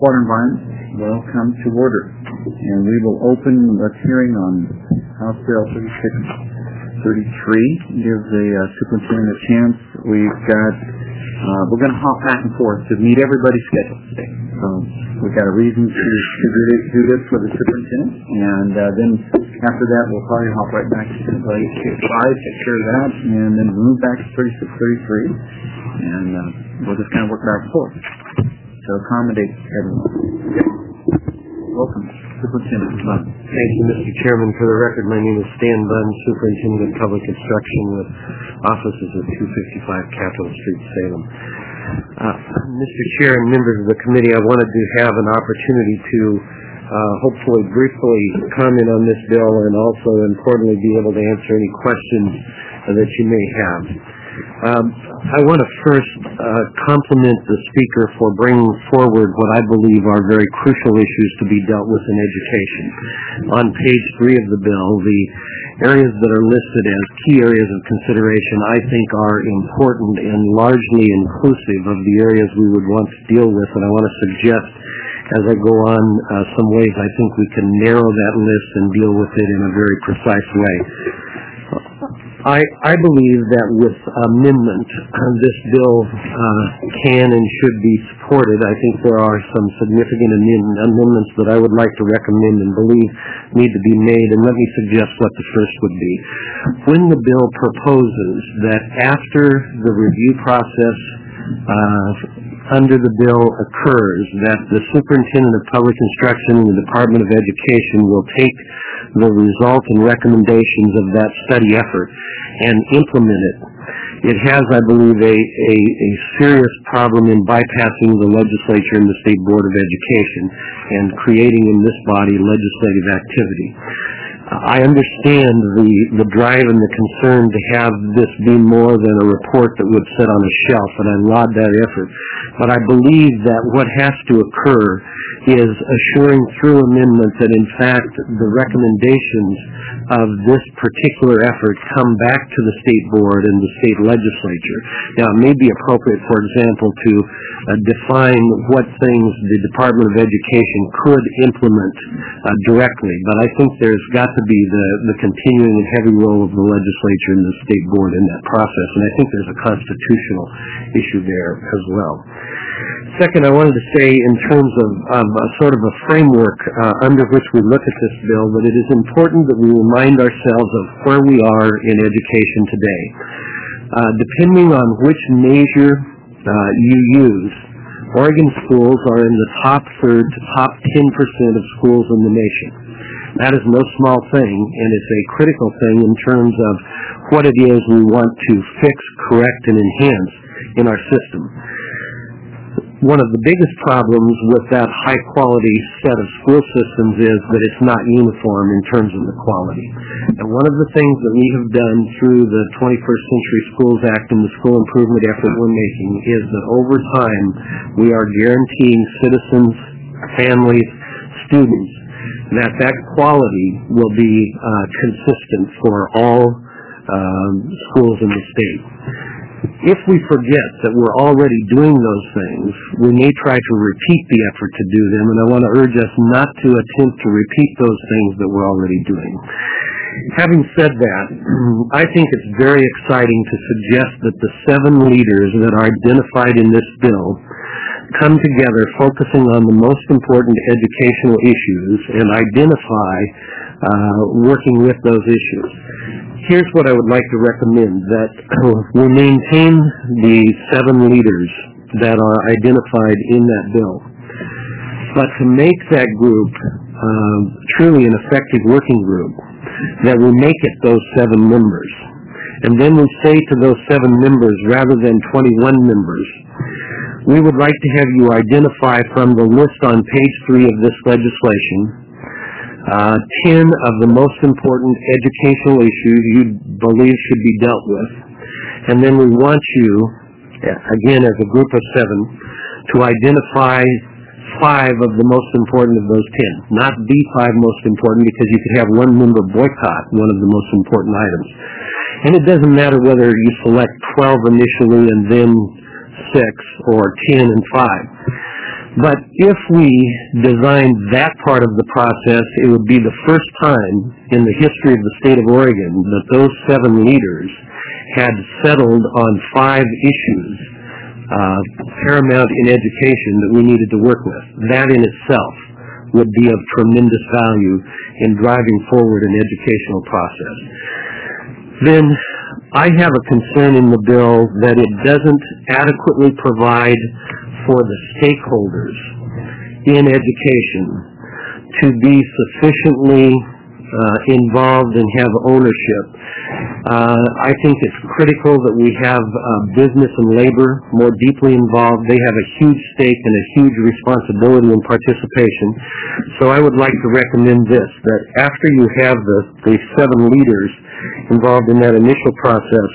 Water Environment will come to order, and we will open the hearing on House Bill 3633. Give the superintendent a chance. We're going to hop back and forth to meet everybody's schedule today. So we've got a reason to do this for the superintendent, and then after that we'll probably hop right back to 5, take care of that, and then move back to 3633, and we'll just kind of work back and forth to accommodate everyone. Welcome, Superintendent Bunn. Thank you, Mr. Chairman. For the record, my name is Stan Bunn, Superintendent of Public Instruction with offices at 255 Capitol Street, Salem. Mr. Chair and members of the committee, I wanted to have an opportunity to hopefully briefly comment on this bill and also importantly be able to answer any questions that you may have. I want to first compliment the Speaker for bringing forward what I believe are very crucial issues to be dealt with in education. On page 3 of the bill, the areas that are listed as key areas of consideration I think are important and largely inclusive of the areas we would want to deal with, and I want to suggest as I go on some ways I think we can narrow that list and deal with it in a very precise way. I believe that with amendment, this bill can and should be supported. I think there are some significant amendments that I would like to recommend and believe need to be made, and let me suggest what the first would be. When the bill proposes that after the review process under the bill occurs, that the Superintendent of Public Instruction and the Department of Education will take the result and recommendations of that study effort and implement it. It has, I believe, a serious problem in bypassing the legislature and the State Board of Education and creating in this body legislative activity. I understand the drive and the concern to have this be more than a report that would sit on a shelf, and I laud that effort. But I believe that what has to occur is assuring through amendment that in fact the recommendations of this particular effort come back to the State Board and the State Legislature. Now, it may be appropriate, for example, to define what things the Department of Education could implement directly, but I think there's got to be the continuing and heavy role of the Legislature and the State Board in that process, and I think there's a constitutional issue there as well. Second, I wanted to say in terms of sort of a framework under which we look at this bill, that it is important that we remind ourselves of where we are in education today. Depending on which measure you use, Oregon schools are in the top third to top 10% of schools in the nation. That is no small thing, and it's a critical thing in terms of what it is we want to fix, correct, and enhance in our system. One of the biggest problems with that high-quality set of school systems is that it's not uniform in terms of the quality. And one of the things that we have done through the 21st Century Schools Act and the school improvement effort we're making is that over time we are guaranteeing citizens, families, students that quality will be consistent for all schools in the state. If we forget that we're already doing those things, we may try to repeat the effort to do them, and I want to urge us not to attempt to repeat those things that we're already doing. Having said that, I think it's very exciting to suggest that the 7 leaders that are identified in this bill come together focusing on the most important educational issues and identify working with those issues. Here's what I would like to recommend, that we maintain the 7 leaders that are identified in that bill. But to make that group truly an effective working group, that we make it those 7 members. And then we say to those 7 members, rather than 21 members, we would like to have you identify from the list on page 3 of this legislation 10 of the most important educational issues you believe should be dealt with. And then we want you, again as a group of 7, to identify 5 of the most important of those 10. Not the 5 most important, because you could have one member boycott one of the most important items. And it doesn't matter whether you select 12 initially and then 6 or 10 and 5. But if we designed that part of the process, it would be the first time in the history of the state of Oregon that those 7 leaders had settled on 5 issues paramount in education that we needed to work with. That in itself would be of tremendous value in driving forward an educational process. Then I have a concern in the bill that it doesn't adequately provide for the stakeholders in education to be sufficiently involved and have ownership. I think it's critical that we have business and labor more deeply involved. They have a huge stake and a huge responsibility in participation. So I would like to recommend this, that after you have the 7 leaders involved in that initial process,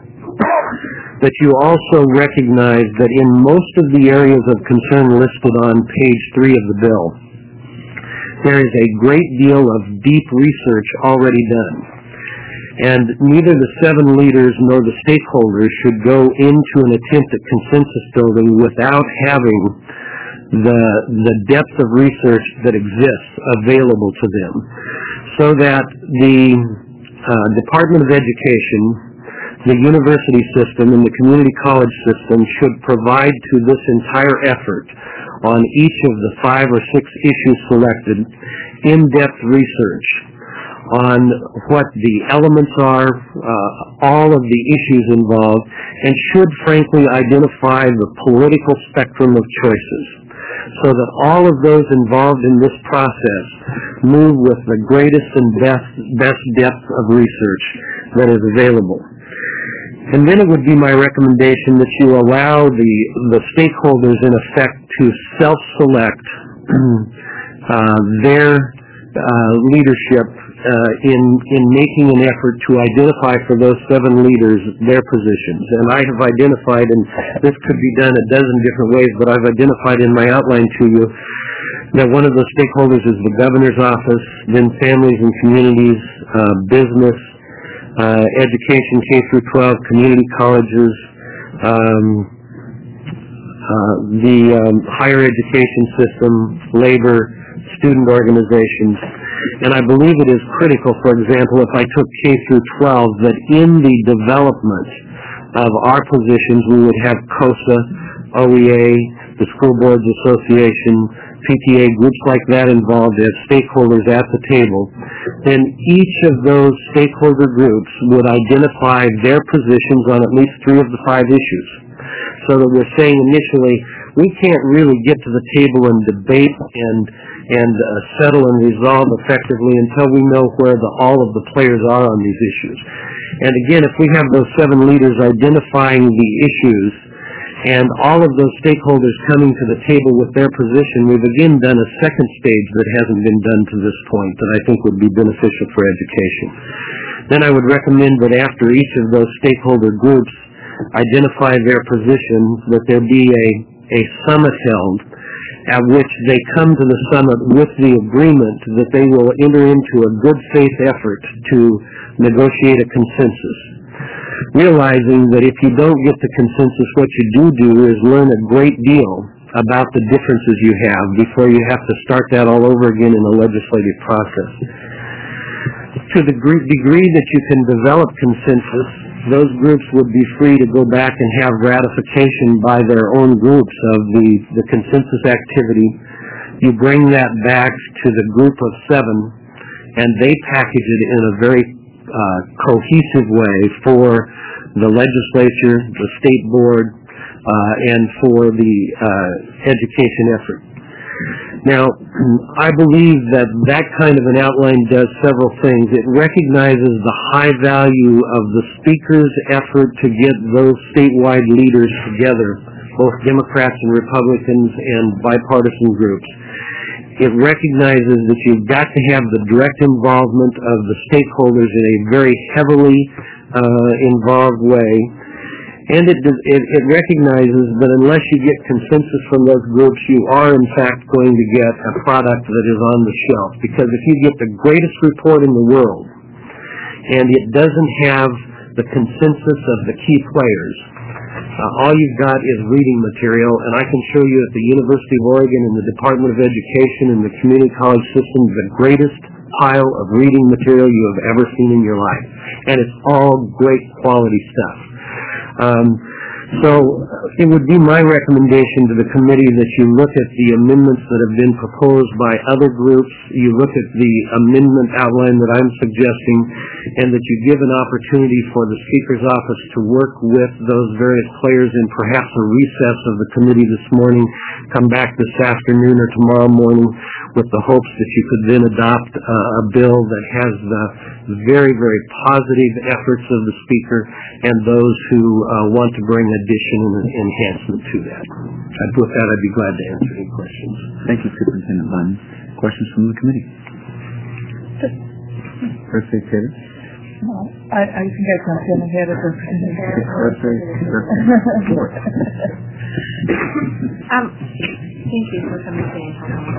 that you also recognize that in most of the areas of concern listed on page 3 of the bill, there is a great deal of deep research already done. And neither the 7 leaders nor the stakeholders should go into an attempt at consensus building without having the depth of research that exists available to them. So that the Department of Education, the university system, and the community college system should provide to this entire effort on each of the 5 or 6 issues selected in-depth research on what the elements are, all of the issues involved, and should frankly identify the political spectrum of choices so that all of those involved in this process move with the greatest and best depth of research that is available. And then it would be my recommendation that you allow the stakeholders, in effect, to self-select their leadership in making an effort to identify for those 7 leaders their positions. And I have identified, and this could be done a dozen different ways, but I've identified in my outline to you that one of the stakeholders is the governor's office, then families and communities, business, education, K through 12, community colleges, the higher education system, labor, student organizations. And I believe it is critical, for example, if I took K through 12, that in the development of our positions we would have COSA, OEA, the School Boards Association, PTA, groups like that involved as stakeholders at the table. Then each of those stakeholder groups would identify their positions on at least 3 of the 5 issues. So that we're saying initially, we can't really get to the table and debate and settle and resolve effectively until we know where all of the players are on these issues. And again, if we have those 7 leaders identifying the issues and all of those stakeholders coming to the table with their position, we've again done a second stage that hasn't been done to this point that I think would be beneficial for education. Then I would recommend that after each of those stakeholder groups identify their position, that there be a summit held at which they come to the summit with the agreement that they will enter into a good faith effort to negotiate a consensus, realizing that if you don't get the consensus, what you do is learn a great deal about the differences you have before you have to start that all over again in the legislative process. To the degree that you can develop consensus, those groups would be free to go back and have ratification by their own groups of the consensus activity. You bring that back to the group of 7, and they package it in a very cohesive way for the legislature, the state board, and for the education effort. Now, I believe that kind of an outline does several things. It recognizes the high value of the speaker's effort to get those statewide leaders together, both Democrats and Republicans and bipartisan groups. It recognizes that you've got to have the direct involvement of the stakeholders in a very heavily involved way. And it recognizes that unless you get consensus from those groups, you are in fact going to get a product that is on the shelf. Because if you get the greatest report in the world, and it doesn't have the consensus of the key players, All you've got is reading material, and I can show you at the University of Oregon and the Department of Education and the community college system the greatest pile of reading material you have ever seen in your life. And it's all great quality stuff. So it would be my recommendation to the committee that you look at the amendments that have been proposed by other groups, you look at the amendment outline that I'm suggesting, and that you give an opportunity for the Speaker's office to work with those various players in perhaps a recess of the committee this morning, come back this afternoon or tomorrow morning with the hopes that you could then adopt a bill that has the very, very positive efforts of the Speaker and those who want to bring addition and enhancement to that. With that, I'd be glad to answer any questions. Thank you, Superintendent Bunn. Questions from the committee? First Secretary. I think I jumped in ahead of her. Thank you for coming today.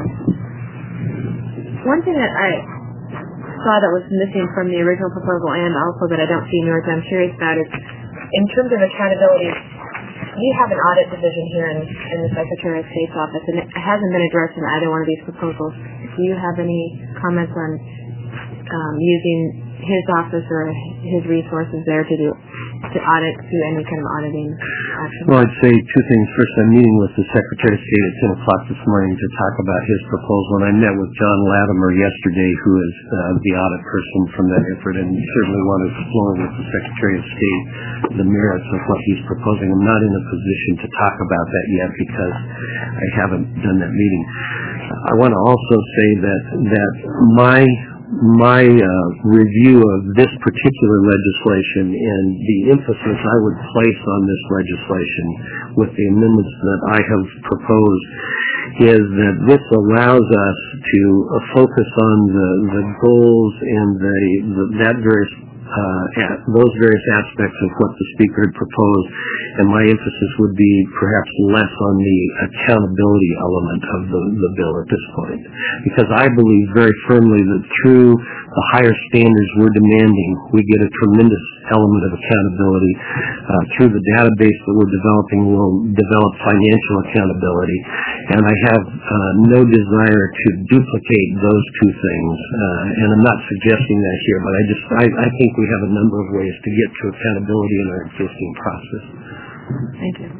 One thing that I saw that was missing from the original proposal and also that I don't see in yours I'm curious about is in terms of accountability, we have an audit division here in the Secretary of State's office, and it hasn't been addressed in either one of these proposals. Do you have any comments on using his office or his resources there to audit, do any kind of auditing action? Well, I'd say two things. First, I'm meeting with the Secretary of State at 10 o'clock this morning to talk about his proposal, and I met with John Latimer yesterday, who is the audit person from that effort, and certainly want to explore with the Secretary of State the merits of what he's proposing. I'm not in a position to talk about that yet because I haven't done that meeting. I want to also say that my review of this particular legislation and the emphasis I would place on this legislation with the amendments that I have proposed is that this allows us to focus on the goals and those various aspects of what the Speaker had proposed, and my emphasis would be perhaps less on the accountability element of the bill at this point. Because I believe very firmly that through the higher standards we're demanding, we get a tremendous element of accountability. Through the database that we're developing, we'll develop financial accountability. And I have no desire to duplicate those two things. And I'm not suggesting that here, but I think we have a number of ways to get to accountability in our existing process. Thank you.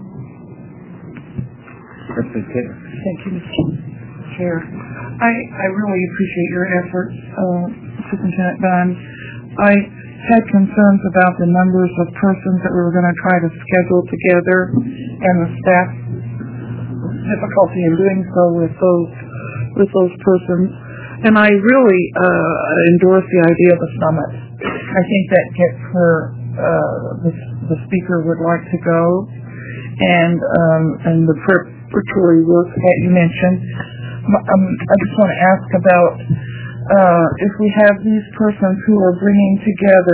Thank you, Mr. Chair. I really appreciate your efforts, Superintendent Bunn. I had concerns about the numbers of persons that we were going to try to schedule together and the staff difficulty in doing so with those persons. And I really endorse the idea of a summit. I think that gets where the Speaker would like to go, and the preparatory work that you mentioned. I just want to ask about if we have these persons who are bringing together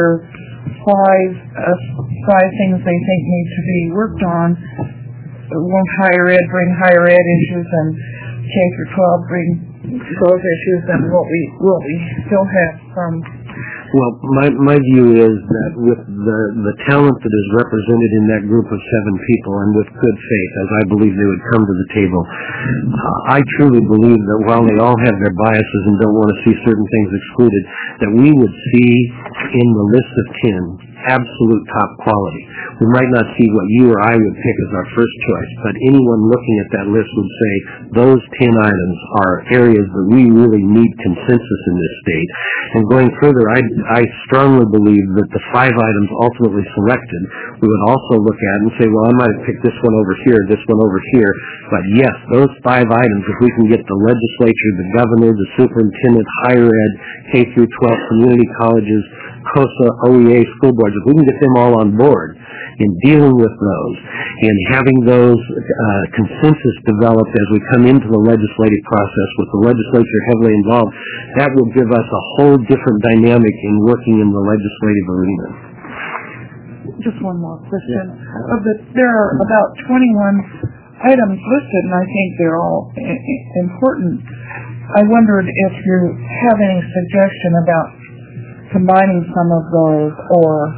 five things they think need to be worked on. Won't higher ed bring higher ed issues, and K through 12 bring those issues, and will we still have some? Well, my view is that with the talent that is represented in that group of 7 people, and with good faith, as I believe they would come to the table, I truly believe that while they all have their biases and don't want to see certain things excluded, that we would see in the list of 10 absolute top quality. We might not see what you or I would pick as our first choice, but anyone looking at that list would say those 10 items are areas that we really need consensus in this state. And going further, I strongly believe that the 5 items ultimately selected, we would also look at and say, well, I might have picked this one over here, this one over here, but yes, those 5 items, if we can get the legislature, the governor, the superintendent, higher ed, K through 12 community colleges, COSA, OEA, school boards, if we can get them all on board in dealing with those and having those consensus developed as we come into the legislative process with the legislature heavily involved, that will give us a whole different dynamic in working in the legislative arena. Just one more question. There are about 21 items listed, and I think they're all important. I wondered if you have any suggestion about combining some of those or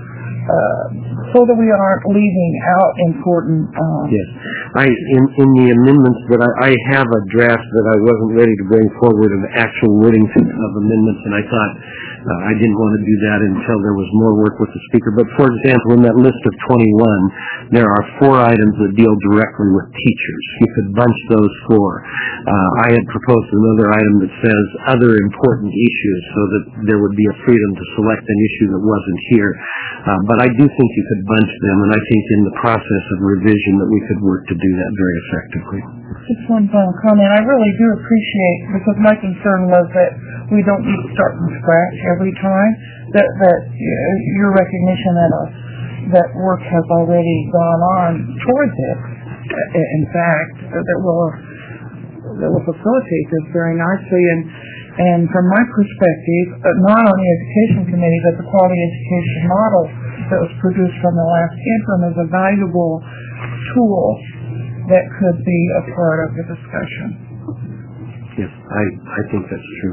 so that we aren't leaving out important. Yes, in the amendments that I have a draft that I wasn't ready to bring forward of actual wording of amendments, and I thought I didn't want to do that until there was more work with the speaker. But for example, in that list of 21, there are 4 items that deal directly with teachers. You could bunch those 4. I had proposed another item that says other important issues, so that there would be a freedom to select an issue that wasn't here. But I do think you could bunch them, and I think in the process of revision that we could work to do that very effectively. Just one final comment. I really do appreciate, because my concern was that we don't need to start from scratch every time, that your recognition that work has already gone on towards it. In fact, that will facilitate this very nicely. And from my perspective, not on the Education Committee, but the Quality Education Model that was produced from the last interim is a valuable tool that could be a part of the discussion. Yes, I think that's true.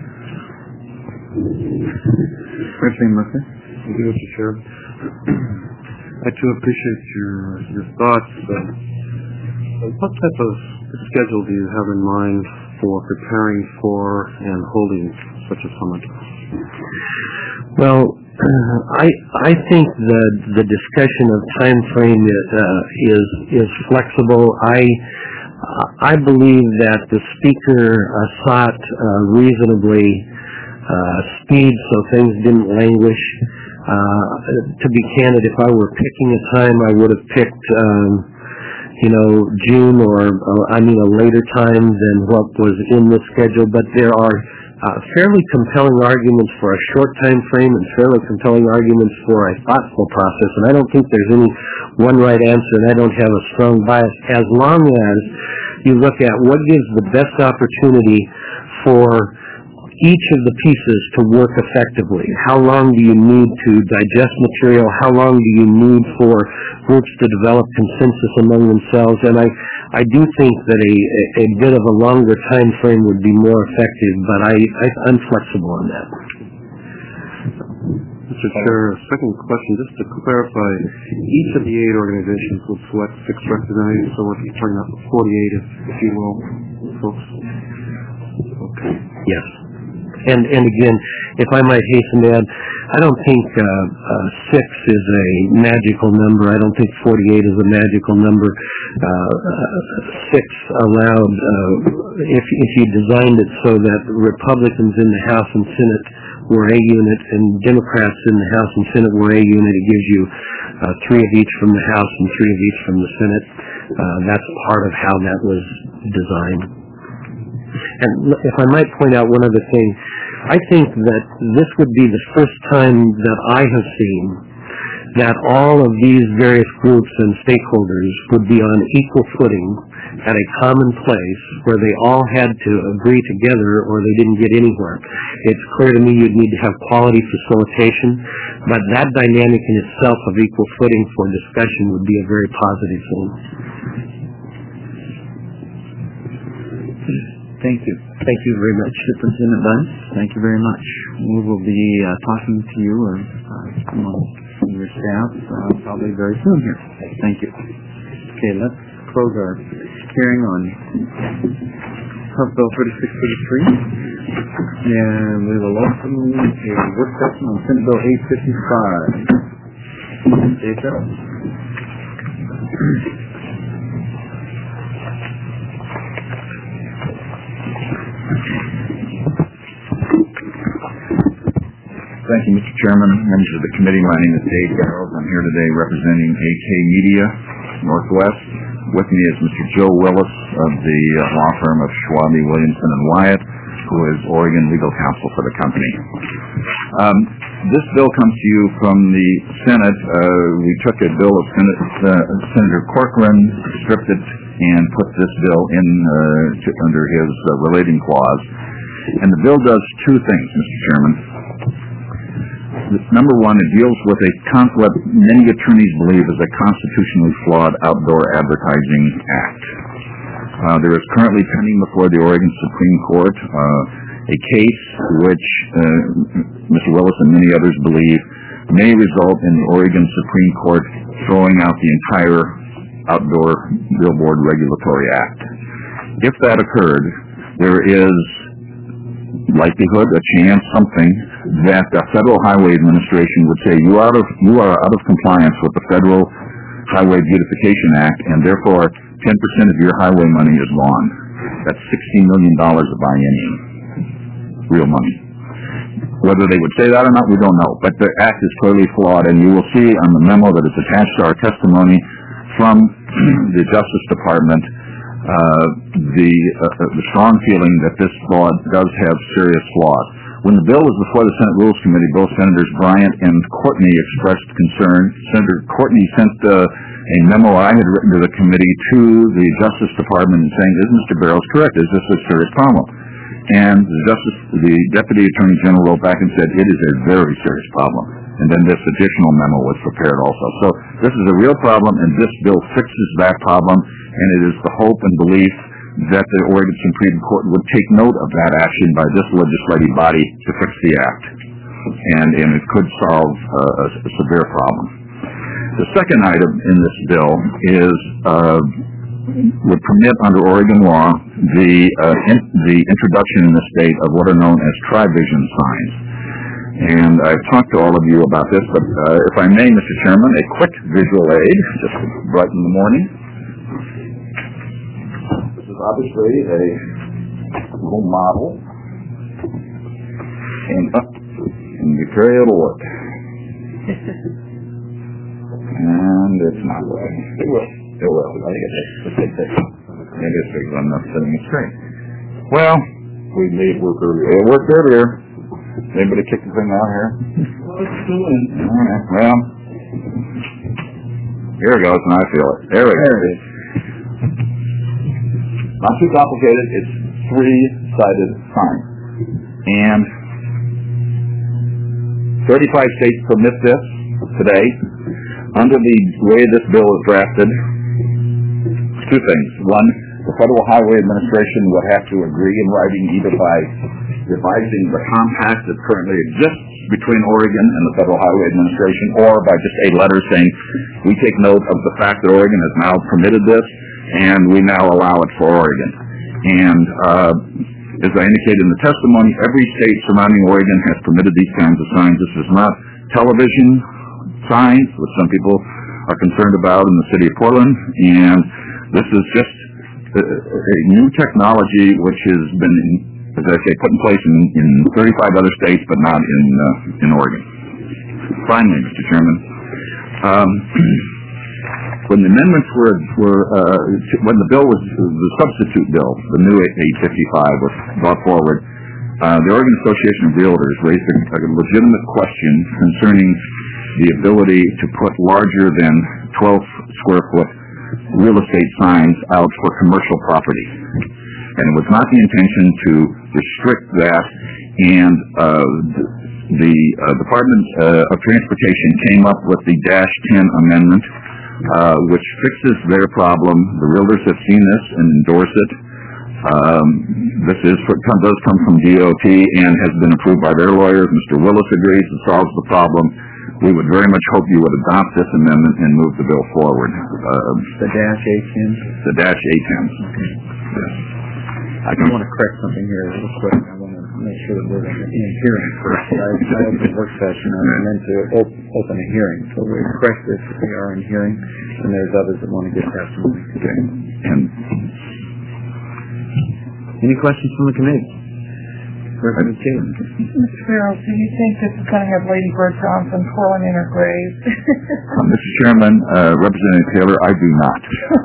Commissioner Murphy? Thank you, Mr. Chair. I too appreciate your thoughts. What type of schedule do you have in mind for preparing for and holding such a summit? Well, I think the discussion of time frame is flexible. I believe that the speaker sought reasonably speed so things didn't languish. To be candid, if I were picking a time, I would have picked June or a later time than what was in the schedule. But there are fairly compelling arguments for a short time frame and fairly compelling arguments for a thoughtful process. And I don't think there's any one right answer, and I don't have a strong bias, as long as you look at what gives the best opportunity for each of the pieces to work effectively. How long do you need to digest material? How long do you need for groups to develop consensus among themselves? And I do think that a bit of a longer time frame would be more effective, but I'm flexible on that. Mr. Chair, second question, just to clarify, each of the 8 organizations will select 6 representatives, so we're talking about 48, if you will, folks? Okay. Yes. And again, if I might hasten to add, I don't think 6 is a magical number. I don't think 48 is a magical number. 6 allowed, if you designed it so that Republicans in the House and Senate were a unit and Democrats in the House and Senate were a unit, it gives you 3 of each from the House and 3 of each from the Senate. That's part of how that was designed. And if I might point out one other thing, I think that this would be the first time that I have seen that all of these various groups and stakeholders would be on equal footing at a common place where they all had to agree together or they didn't get anywhere. It's clear to me you'd need to have quality facilitation, but that dynamic in itself of equal footing for discussion would be a very positive thing. Thank you. Thank you very much, Superintendent Bunn. Thank you very much. We will be talking to you or your staff probably very soon here. Thank you. Okay, let's close our hearing on House Bill 3633. And we will open a work session on Senate Bill 855. Jacob? Thank you, Mr. Chairman, members of the committee. My name is Dave Garrels. I'm here today representing AK Media Northwest. With me is Mr. Joe Willis of the law firm of Schwabe, Williamson & Wyatt, who is Oregon legal counsel for the company. This bill comes to you from the Senate. We took a bill of Senator Corcoran, stripped it, and put this bill in under his relating clause. And the bill does 2 things, Mr. Chairman. Number 1, it deals with what many attorneys believe is a constitutionally flawed outdoor advertising act. There is currently pending before the Oregon Supreme Court a case which Mr. Willis and many others believe may result in the Oregon Supreme Court throwing out the entire Outdoor Billboard Regulatory Act. If that occurred, there is likelihood, a chance, something, that the Federal Highway Administration would say, you are out of compliance with the Federal Highway Beautification Act, and therefore 10% of your highway money is gone. That's $16 million of biennium, real money. Whether they would say that or not, we don't know. But the act is clearly flawed, and you will see on the memo that is attached to our testimony from the Justice Department the strong feeling that this law does have serious flaws. When the bill was before the Senate Rules Committee, both Senators Bryant and Courtney expressed concern. Senator Courtney sent a memo I had written to the committee to the Justice Department saying, is Mr. Barrows correct? Is this a serious problem? And the Deputy Attorney General wrote back and said, it is a very serious problem. And then this additional memo was prepared also. So this is a real problem, and this bill fixes that problem, and it is the hope and belief that the Oregon Supreme Court would take note of that action by this legislative body to fix the act. And it could solve a severe problem. The second item in this bill is would permit under Oregon law the introduction in the state of what are known as tri-vision signs. And I've talked to all of you about this, but if I may, Mr. Chairman, a quick visual aid, just to brighten the morning. This is obviously a little model, and be sure it'll work. And it's not working. It will. It will. I think it's maybe it's big enough sitting it straight. Well, we made it work earlier. It worked earlier. Anybody kick the thing out here? Well, it's still in. All right. Well, here it goes, and I feel it. There we go. Not too complicated. It's three-sided sign. And 35 states permit this today. Under the way this bill is drafted, two things. One, the Federal Highway Administration would have to agree in writing either by revising the compact that currently exists between Oregon and the Federal Highway Administration, or by just a letter saying, we take note of the fact that Oregon has now permitted this, and we now allow it for Oregon. And as I indicated in the testimony, every state surrounding Oregon has permitted these kinds of signs. This is not television signs, which some people are concerned about in the city of Portland, and this is just a new technology which has been, as I say, put in place in 35 other states, but not in Oregon. Finally, Mr. Chairman, when the amendments when the bill was, the substitute bill, the new 855 was brought forward, the Oregon Association of Realtors raised a legitimate question concerning the ability to put larger than 12 square foot real estate signs out for commercial property. And it was not the intention to restrict that, and the Department of Transportation came up with the -10 amendment, which fixes their problem. The realtors have seen this and endorse it. This does come from DOT and has been approved by their lawyers. Mr. Willis agrees it solves the problem. We would very much hope you would adopt this amendment and move the bill forward. The -810? The -810. Okay. Yes. I want to correct something here real quick. I want to make sure that we're in hearing first. I opened the work session. I meant to open a hearing. So we correct this if we are in hearing, and there's others that want to give testimony. Okay. And any questions from the committee? Representative Taylor. Mr. Barrows, do you think this is going to have Lady Bird Johnson twirling in her grave? Mr. Chairman, Representative Taylor, I do not.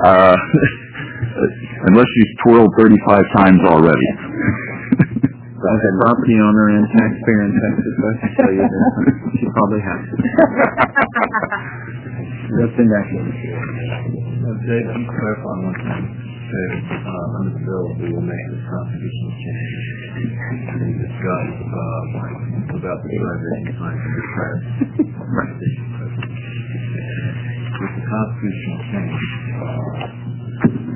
Unless she's twirled 35 times already. As a property owner and taxpayer in Texas, I can tell you that she probably has. That's in that case. Jay, let me clarify one thing. Under the bill, we will make this constitutional change. We discussed about the tri-vision signs in the press. With the constitutional change,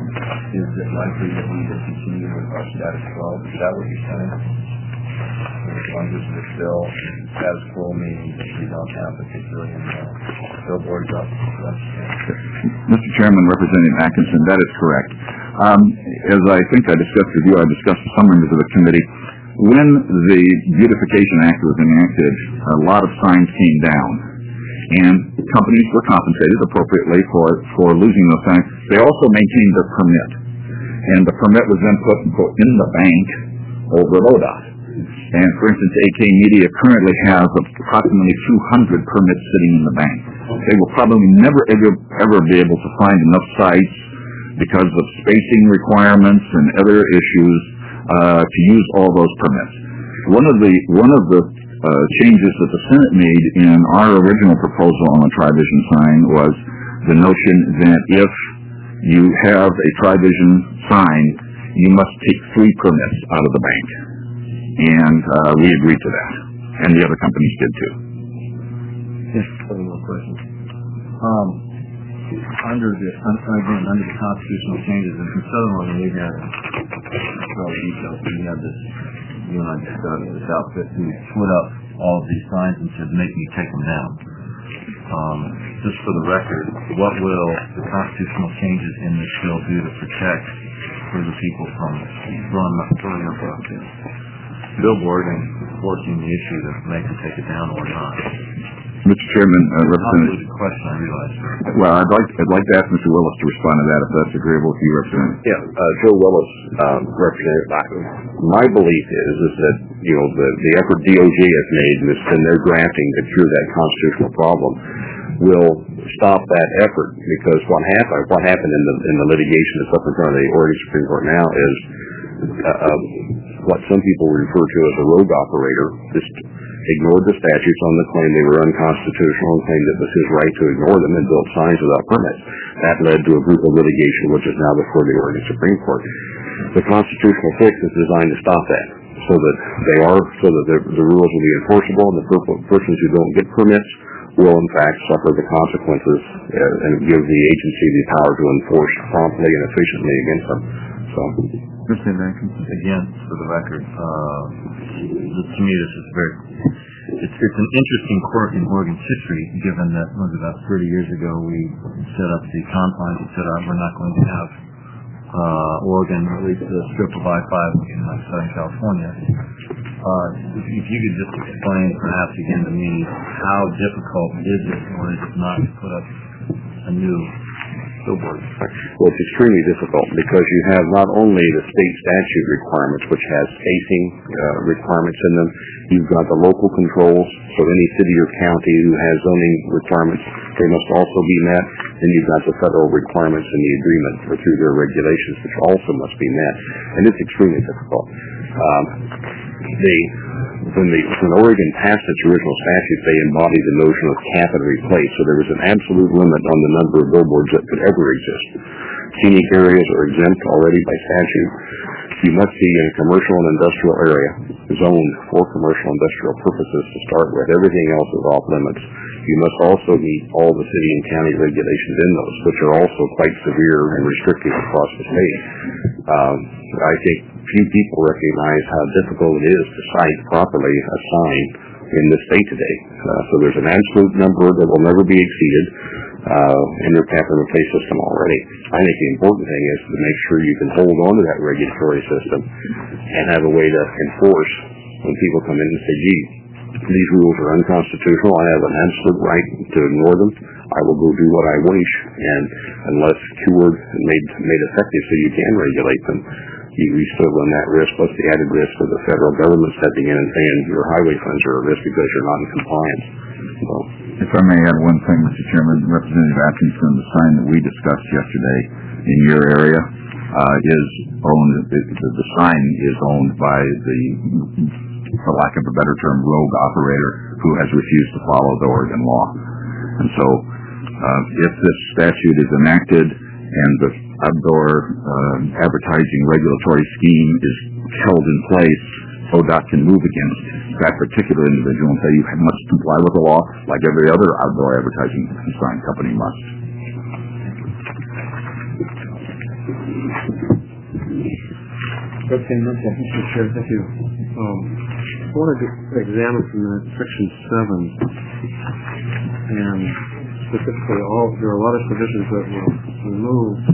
is it likely that we will continue with our status quo? Is that what you're saying? language in this bill. Status quo meaning that we don't have a gazillion billboards up. Mr. Chairman, Representative Atkinson, that is correct. As I think I discussed with you, I discussed with some members of the committee, when the Beautification Act was enacted, a lot of signs came down, and companies were compensated appropriately for losing those signs. They also maintained their permit, and the permit was then put in the bank over at ODOT. And for instance, AK Media currently has approximately 200 permits sitting in the bank. They will probably never ever be able to find enough sites because of spacing requirements and other issues to use all those permits. One of the changes that the Senate made in our original proposal on the Tri-Vision sign was the notion that if you have a Tri-Vision sign, you must take 3 permits out of the bank. And we agreed to that, and the other companies did too. Yes, any more questions? Under the constitutional changes in Southern, we had details. We had this, you and I discussed this outfit who split up all of these signs and said, "Make me take them down." Just for the record, what will the constitutional changes in this bill do to protect the people from throwing up a billboard and forcing the issue to make them take it down or not? Mr. Chairman, Representative. That's a question, I realize. Well, I'd like to ask Mr. Willis to respond to that if that's agreeable with you, Representative. Yeah, Joe Willis, Representative. My belief is that the effort DOJ has made in their drafting to cure that constitutional problem will stop that effort, because what happened in the litigation that's up in front of the Oregon Supreme Court now is what some people refer to as a rogue operator just ignored the statutes on the claim they were unconstitutional and claimed it was his right to ignore them and build signs without permits. That led to a group of litigation which is now before the Oregon Supreme Court. The constitutional fix is designed to stop that, so that the rules will be enforceable, and the persons who don't get permits will in fact suffer the consequences and give the agency the power to enforce promptly and efficiently against them. So, Mr. Atkinson, again, for the record, to me this is it's an interesting quirk in Oregon's history, given that about 30 years ago we set up the confines and said we're not going to have Oregon, or at least a strip of I-5 in Southern California. If you could just explain perhaps again to me how difficult is it or is it not to put up a new billboard? Well, it's extremely difficult because you have not only the state statute requirements, which has spacing requirements in them, you've got the local controls, so any city or county who has zoning requirements, they must also be met. Then you've got the federal requirements in the agreement or through their regulations, which also must be met. And it's extremely difficult. When Oregon passed its original statute, they embodied the notion of cap and replace, so there was an absolute limit on the number of billboards that could ever exist. Scenic areas are exempt already by statute. You must be in a commercial and industrial area, zoned for commercial and industrial purposes to start with. Everything else is off limits. You must also meet all the city and county regulations in those, which are also quite severe and restrictive across the state. I think few people recognize how difficult it is to cite properly a sign in the state today. So there's an absolute number that will never be exceeded in your cap and replace system already. I think the important thing is to make sure you can hold on to that regulatory system and have a way to enforce when people come in and say, gee, these rules are unconstitutional, I have an absolute right to ignore them, I will go do what I wish, and unless cured and made effective so you can regulate them, you still run that risk, plus the added risk of the federal government stepping in and saying your highway funds are at risk because you're not in compliance. So, if I may add one thing, Mr. Chairman, Representative Atkinson, the sign that we discussed yesterday in your area is owned, the sign is owned by the, for lack of a better term, rogue operator who has refused to follow the Oregon law. And so if this statute is enacted and the outdoor advertising regulatory scheme is held in place, ODOT can move against that particular individual and say you must comply with the law like every other outdoor advertising sign company must. Mr. Chair, thank you. wanted to examine from that section 7, and specifically there are a lot of provisions that were removed.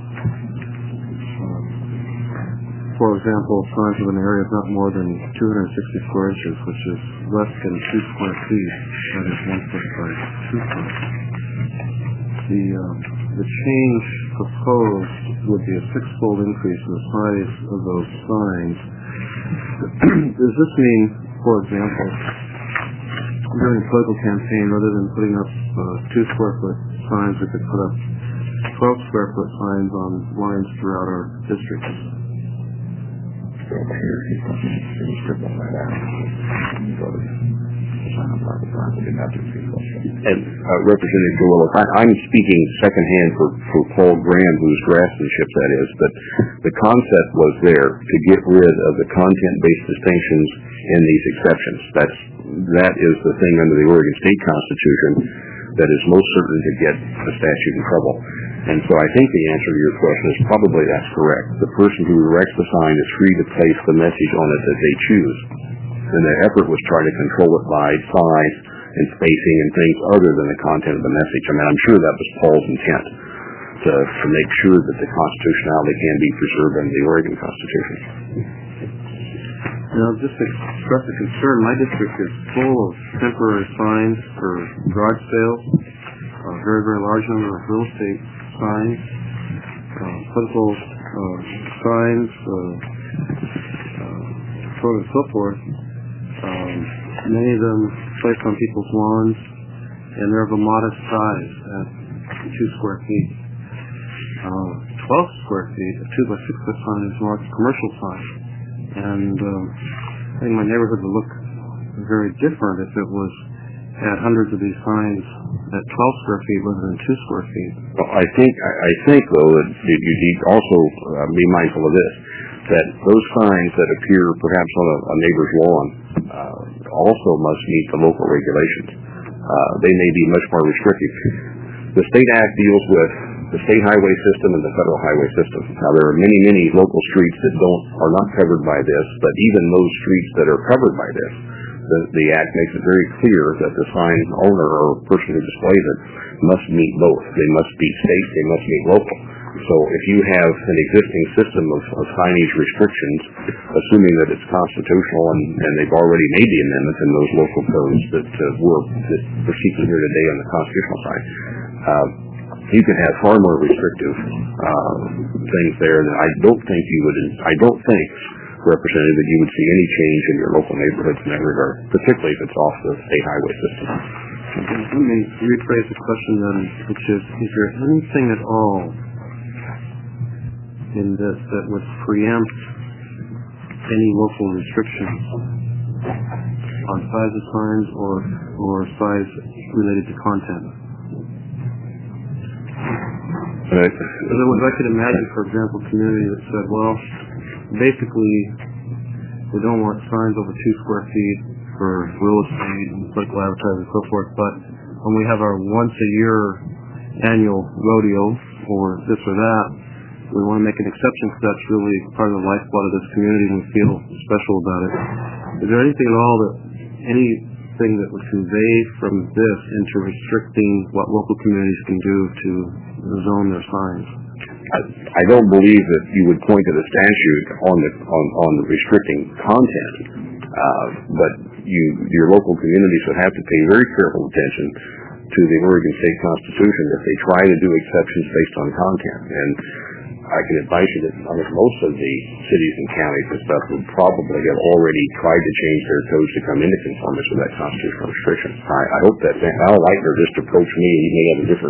For example, signs of an area of not more than 260 square inches, which is less than 2 square feet, that is 1 foot by 2 foot. The change proposed would be a 6-fold increase in the size of those signs. Does this mean, for example, during a political campaign, rather than putting up 2 square foot signs, we could put up 12 square foot signs on lines throughout our districts? And Representative Joel, I'm speaking secondhand for Paul Graham, whose draftsmanship that is, but the concept was there to get rid of the content-based distinctions in these exceptions. That is the thing under the Oregon State Constitution that is most certain to get the statute in trouble. And so I think the answer to your question is probably that's correct. The person who erects the sign is free to place the message on it that they choose. And the effort was try to control it by size and spacing and things other than the content of the message. I mean, I'm sure that was Paul's intent, to make sure that the constitutionality can be preserved under the Oregon Constitution. Now, just to express a concern, my district is full of temporary signs for garage sales, a very, very large number of real estate signs, political signs, so on and so forth. Many of them placed on people's lawns, and they're of a modest size at 2 square feet. 12 square feet, a 2 by 6 foot sign is more like a commercial sign. And I think my neighborhood would look very different if it was had hundreds of these signs at 12 square feet rather than 2 square feet. Well, I think though that you need also be mindful of this, that those signs that appear perhaps on a neighbor's lawn also must meet the local regulations. They may be much more restrictive. The State Act deals with the state highway system and the federal highway system. Now, there are many, many local streets that are not covered by this, but even those streets that are covered by this, the Act makes it very clear that the sign owner or person who displays it must meet both. They must be state, they must meet local. So if you have an existing system of signage restrictions, assuming that it's constitutional and they've already made the amendments in those local codes that we're seeking here today on the constitutional side, you can have far more restrictive things there that I don't think, Representative, that you would see any change in your local neighborhoods in that regard, particularly if it's off the state highway system. Let me rephrase the question then, which is there anything at all in this that would preempt any local restrictions on size of signs or size related to content? In other words, I could imagine, for example, a community that said, well, basically, we don't want signs over 2 square feet for real estate and political advertising and so forth, but when we have our once-a-year annual rodeo or this or that, we want to make an exception because that's really part of the lifeblood of this community and we feel special about it. Is there anything at all anything that would convey from this into restricting what local communities can do to zone their signs? I don't believe that you would point to the statute on restricting content, but your local communities would have to pay very careful attention to the Oregon State Constitution if they try to do exceptions based on content. And I can advise you that most of the cities and counties and stuff would probably have already tried to change their codes to come into conformance with that constitutional restriction. I hope that Al Leitner just approached me and he may have a different.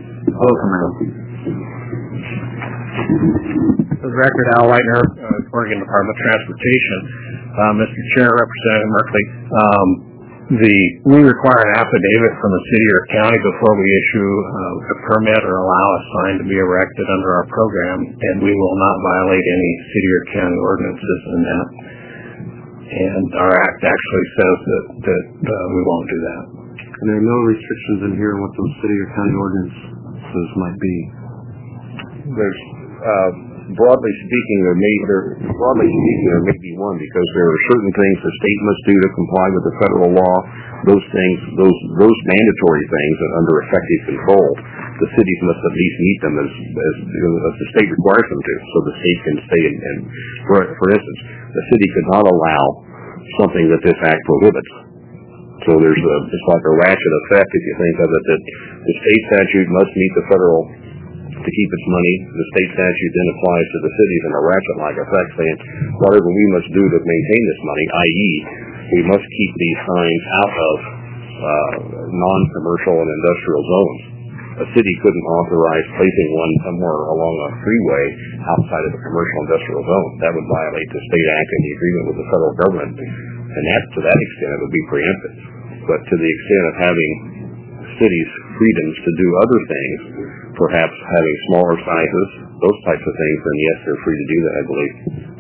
For the record, Al Leitner, Oregon Department of Transportation. Mr. Chair, Representative Merkley, we require an affidavit from the city or county before we issue a permit or allow a sign to be erected under our program, and we will not violate any city or county ordinances in that. And our act actually says that we won't do that. And there are no restrictions in here on what those city or county ordinances might be? There's broadly speaking, there may be one, because there are certain things the state must do to comply with the federal law. Those things, those mandatory things that under effective control, the cities must at least meet them as the state requires them to, so the state can stay in. For instance, the city could not allow something that this act prohibits. So it's like a ratchet effect, if you think of it, that the state statute must meet the federal to keep its money. The state statute then applies to the cities in a ratchet-like effect, saying whatever we must do to maintain this money, i.e., we must keep these signs out of non-commercial and industrial zones. A city couldn't authorize placing one somewhere along a freeway outside of a commercial industrial zone. That would violate the state act and the agreement with the federal government, and to that extent it would be preemptive. But to the extent of having cities freedoms to do other things, perhaps having smaller sizes, those types of things, then yes, they're free to do that, I believe.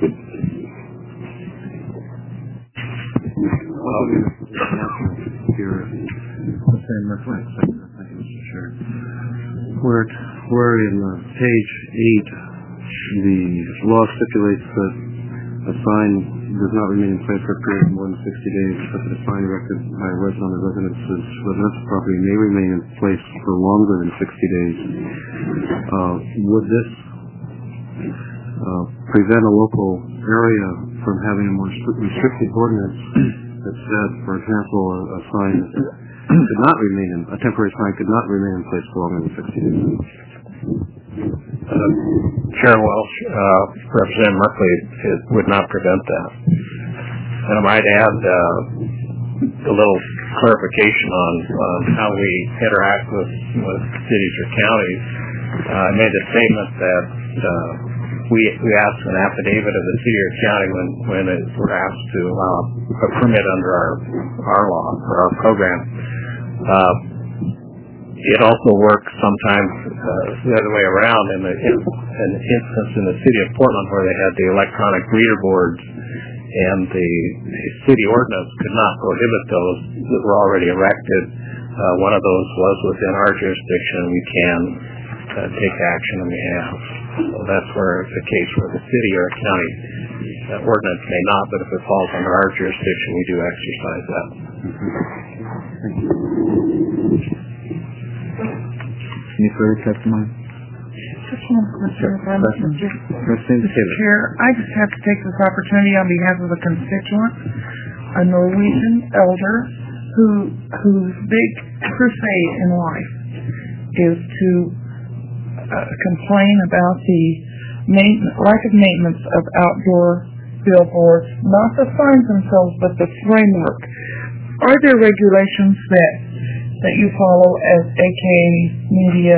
Where in page 8, the law stipulates that a sign does not remain in place for a period of more than 60 days, but the sign erected by a resident on the residential property may remain in place for longer than 60 days. Would this prevent a local area from having a more restrictive ordinance that said, for example, a sign could not remain a temporary sign could not remain in place for longer than 60 days? Chair Welch, Representative Merkley, it would not prevent that. And I might add a little clarification on how we interact with cities or counties. I made the statement that we ask an affidavit of the city or county when we're asked to allow a permit under our law or our program. It also works sometimes the other way around. In an instance in the city of Portland where they had the electronic reader boards, and the city ordinance could not prohibit those that were already erected. One of those was within our jurisdiction. We can take action, and we have. So that's where it's a case where the city or a county ordinance may not, but if it falls under our jurisdiction, we do exercise that. Any further testimony? Just one question, Mr. Chair. I just have to take this opportunity on behalf of a constituent, a Norwegian elder, whose big crusade in life is to complain about the lack of maintenance of outdoor billboards, not the signs themselves, but the framework. Are there regulations that you follow as AK Media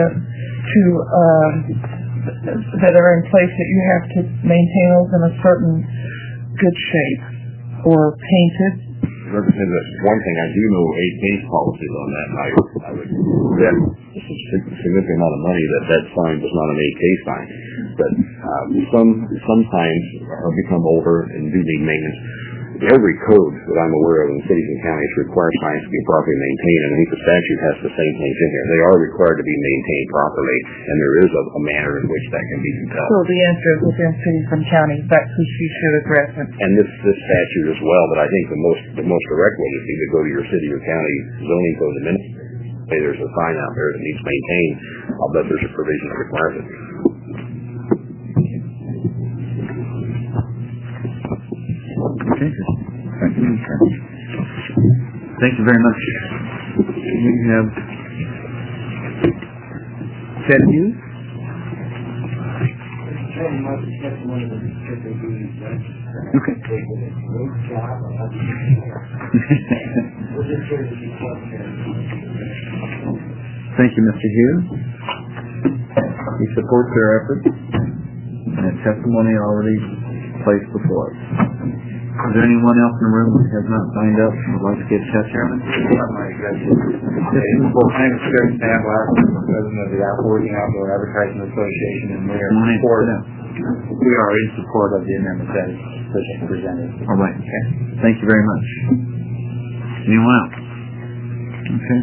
that are in place that you have to maintain those in a certain good shape or painted? Representative, one thing I do know, AK's policies on that, I would bet a significant amount of money that sign was not an AK sign. But some signs become older and do need maintenance. Every code that I'm aware of in cities and counties requires signs to be properly maintained, and I think the statute has the same things in here. They are required to be maintained properly, and there is a manner in which that can be done. So the answer is within cities and counties, that's who she should address it. And this statute as well, but I think the most direct way is to go to your city or county zoning code administrator. Say there's a sign out there that needs maintained. I'll bet there's a provision that requires it. Okay. Thank you very much. We have Ted Hughes. Okay. Thank you, Mr. Hughes. We support their efforts and testimony already placed before us. Is there anyone else in the room who has not signed up and would like to get testimony? I'm Sheriff Sam Blackman, President of the Working Outdoor Advertising Association, and we are in support of the amendment that is presented. All right. Okay. Thank you very much. Anyone else? Okay.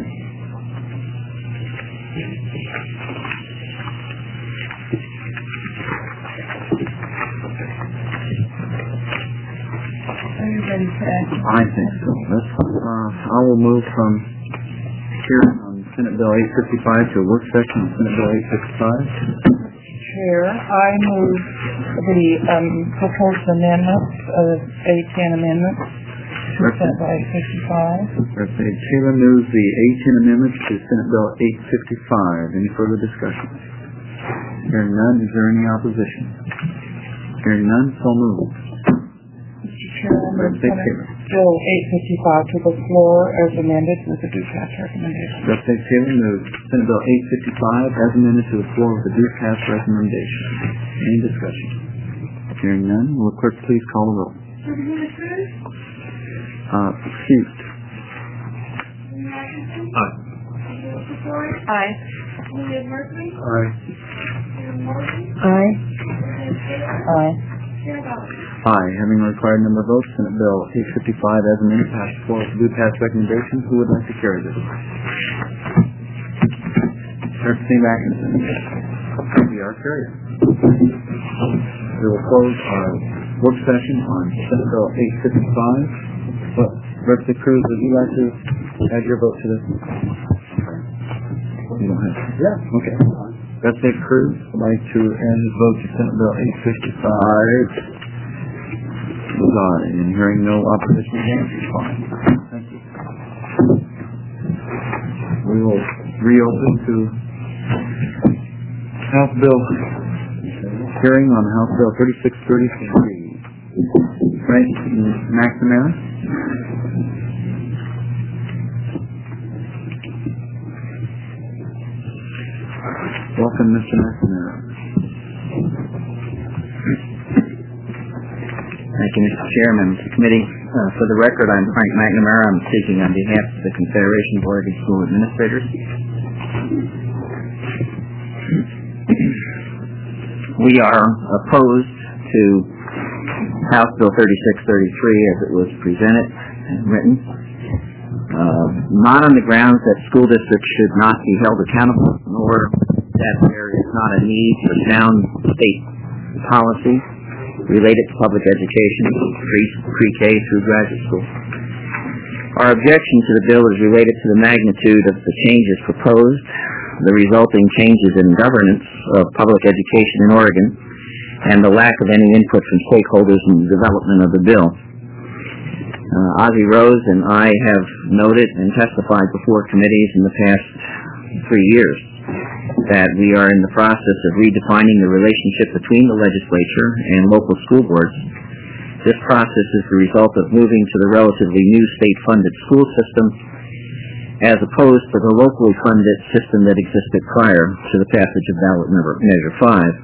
ready for action? I think so. I will move from here on Senate Bill 855 to a work session on Senate Bill 855. Chair, I move the proposed amendments of A10 amendments to Senate Bill 855. Representative Taylor moves the A10 amendments to Senate Bill 855. Any further discussion? Hearing none, is there any opposition? Hearing none, so moved. Mr. Chair, I move Senate Bill 855 to the floor as amended with the due pass recommendation. Representative Taylor moves Senate Bill 855 as amended to the floor with the due pass recommendation. Any discussion? Hearing none, will the clerk please call the roll? Excused. Aye. Aye. Aye. Aye. Aye. Aye. Having the required number of votes, Senate Bill 855 as amended passed the floor with the due pass recommendation. Who would like to carry this? Representative Atkinson. We are carried. We will close our work session on Senate Bill 855. Well, Representative Cruz, would you like to add your vote to this? You don't have to. Yeah. Okay. Representative Cruz would like to add his vote to Senate Bill 855. Aye. And hearing no opposition, fine. Thank you. We will reopen to House Bill hearing on House Bill 3633. Frank McNamara. Welcome, Mr. McNamara. Thank you, Mr. Chairman. Committee, for the record, I'm Frank McNamara. I'm speaking on behalf of the Confederation of Oregon School Administrators. We are opposed to House Bill 3633 as it was presented and written, not on the grounds that school districts should not be held accountable, nor that there is not a need for sound state policy related to public education, pre-K through graduate school. Our objection to the bill is related to the magnitude of the changes proposed, the resulting changes in governance of public education in Oregon, and the lack of any input from stakeholders in the development of the bill. Ozzie Rose and I have noted and testified before committees in the past 3 years that we are in the process of redefining the relationship between the legislature and local school boards. This process is the result of moving to the relatively new state-funded school system as opposed to the locally funded system that existed prior to the passage of ballot measure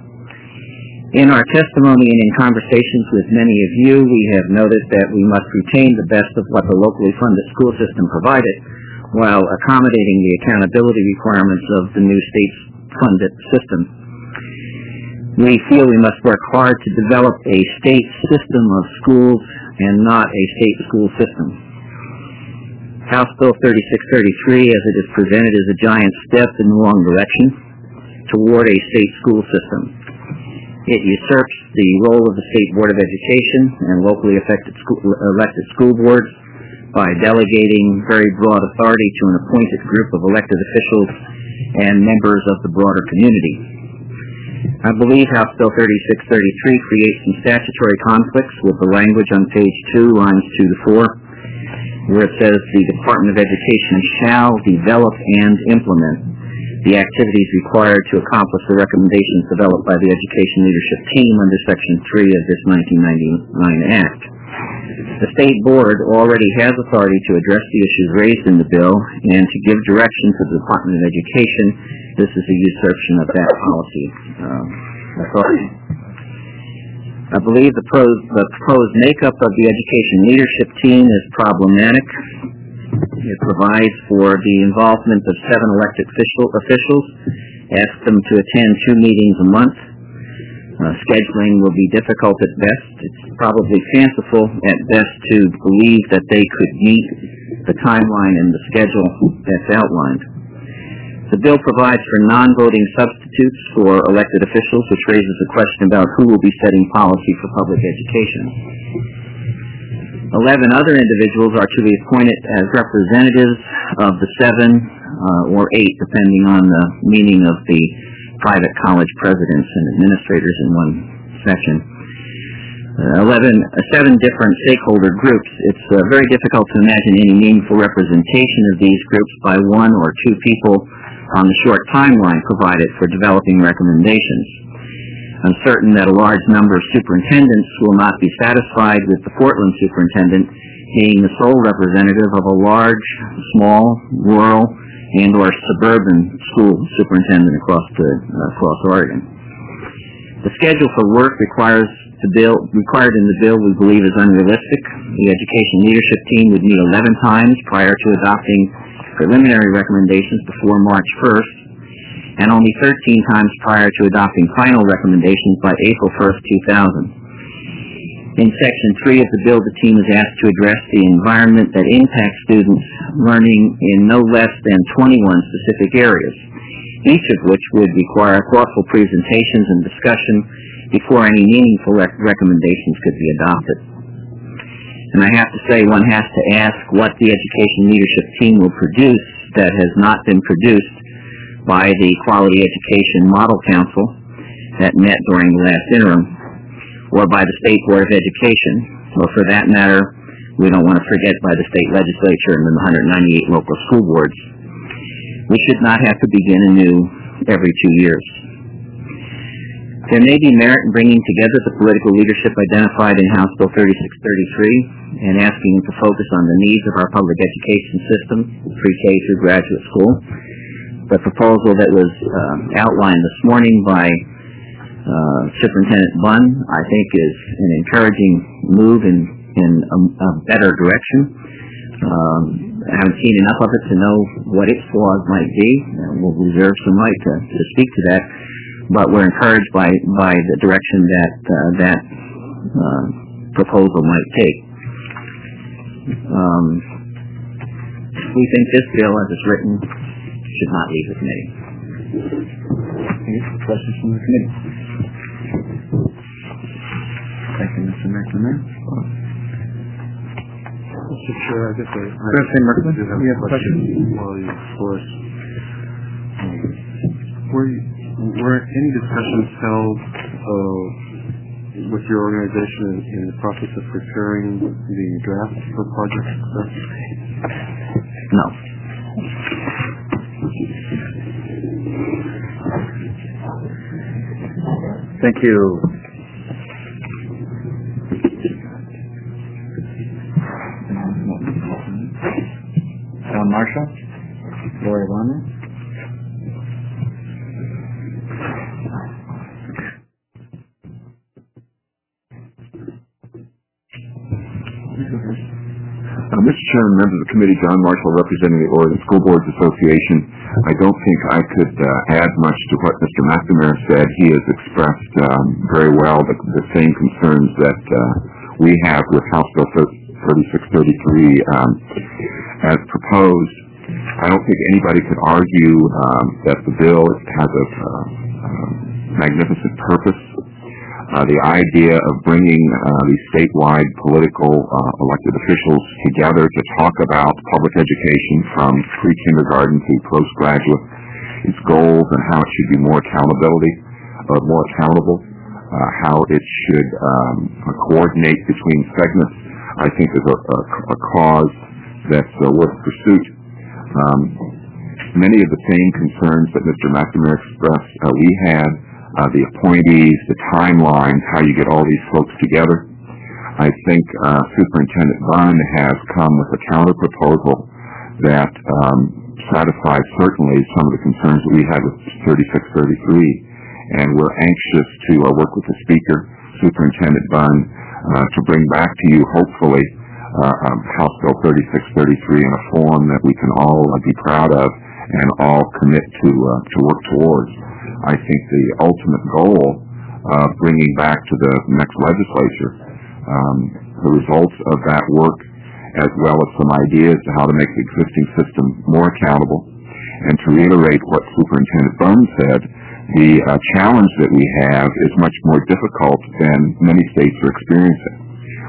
5. In our testimony and in conversations with many of you, we have noted that we must retain the best of what the locally funded school system provided while accommodating the accountability requirements of the new state-funded system. We feel we must work hard to develop a state system of schools and not a state school system. House Bill 3633, as it is presented, is a giant step in the wrong direction toward a state school system. It usurps the role of the State Board of Education and locally elected school boards by delegating very broad authority to an appointed group of elected officials and members of the broader community. I believe House Bill 3633 creates some statutory conflicts with the language on page 2, lines 2 to 4, where it says the Department of Education shall develop and implement the activities required to accomplish the recommendations developed by the Education Leadership Team under Section 3 of this 1999 Act. The State Board already has authority to address the issues raised in the bill and to give direction to the Department of Education. This is a usurpation of that policy authority. I believe the proposed makeup of the Education Leadership Team is problematic. It provides for the involvement of 7 elected officials, asks them to attend 2 meetings a month. Scheduling will be difficult at best. It's probably fanciful at best to believe that they could meet the timeline and the schedule that's outlined. The bill provides for non-voting substitutes for elected officials, which raises a question about who will be setting policy for public education. 11 other individuals are to be appointed as representatives of the 7 or 8, depending on the meaning of the private college presidents and administrators in one section. 7 different stakeholder groups. It's very difficult to imagine any meaningful representation of these groups by 1 or 2 people on the short timeline provided for developing recommendations. I'm certain that a large number of superintendents will not be satisfied with the Portland superintendent being the sole representative of a large, small, rural, and or suburban school superintendent across Oregon. The schedule for work required in the bill we believe is unrealistic. The education leadership team would meet 11 times prior to adopting preliminary recommendations before March 1st, and only 13 times prior to adopting final recommendations by April 1st, 2000. In Section 3 of the bill, the team is asked to address the environment that impacts students learning in no less than 21 specific areas, each of which would require thoughtful presentations and discussion before any meaningful recommendations could be adopted. And I have to say, one has to ask what the education leadership team will produce that has not been produced by the Quality Education Model Council that met during the last interim, or by the State Board of Education, or for that matter, we don't want to forget by the state legislature and the 198 local school boards. We should not have to begin anew every 2 years. There may be merit in bringing together the political leadership identified in House Bill 3633 and asking them to focus on the needs of our public education system, pre-K through graduate school. The proposal that was outlined this morning by Superintendent Bunn, I think, is an encouraging move in a better direction. I haven't seen enough of it to know what its flaws might be. We'll reserve some right to speak to that, but we're encouraged by the direction that proposal might take. We think this bill, as it's written, should not leave the committee. Any questions from the committee? Thank you, Mr. McNamara. Mr. Chair, I guess I do have a question. While you, of course, were any discussions held with your organization in the process of preparing the draft for Project Success? No. Thank you. John Marshall, Lori Warner. Mr. Chairman, members of the committee, John Marshall representing the Oregon School Boards Association. I don't think I could add much to what Mr. McNamara said. He has expressed very well the same concerns that we have with House Bill 3633 as proposed. I don't think anybody could argue that the bill has a magnificent purpose. The idea of bringing these statewide political elected officials together to talk about public education from pre-kindergarten to postgraduate, its goals and how it should be more accountable, how it should coordinate between segments, I think is a cause that's worth pursuit. Many of the same concerns that Mr. McNamara expressed, we had. The appointees, the timelines, how you get all these folks together. I think Superintendent Bunn has come with a counter proposal that satisfies certainly some of the concerns that we had with 3633, and we're anxious to work with the Speaker, Superintendent Bunn, to bring back to you, hopefully, House Bill 3633 in a form that we can all be proud of and all commit to work towards. I think the ultimate goal of bringing back to the next legislature the results of that work, as well as some ideas to how to make the existing system more accountable. And to reiterate what Superintendent Bunn said, the challenge that we have is much more difficult than many states are experiencing.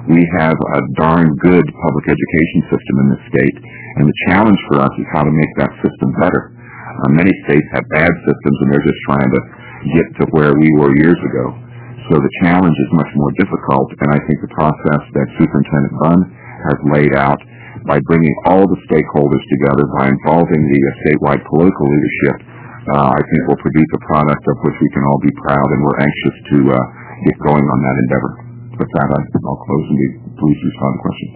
We have a darn good public education system in this state, and the challenge for us is how to make that system better. Many states have bad systems, and they're just trying to get to where we were years ago. So the challenge is much more difficult, and I think the process that Superintendent Bunn has laid out by bringing all the stakeholders together, by involving the statewide political leadership, I think will produce a product of which we can all be proud, and we're anxious to get going on that endeavor. With that, I'll close and be pleased to respond to questions.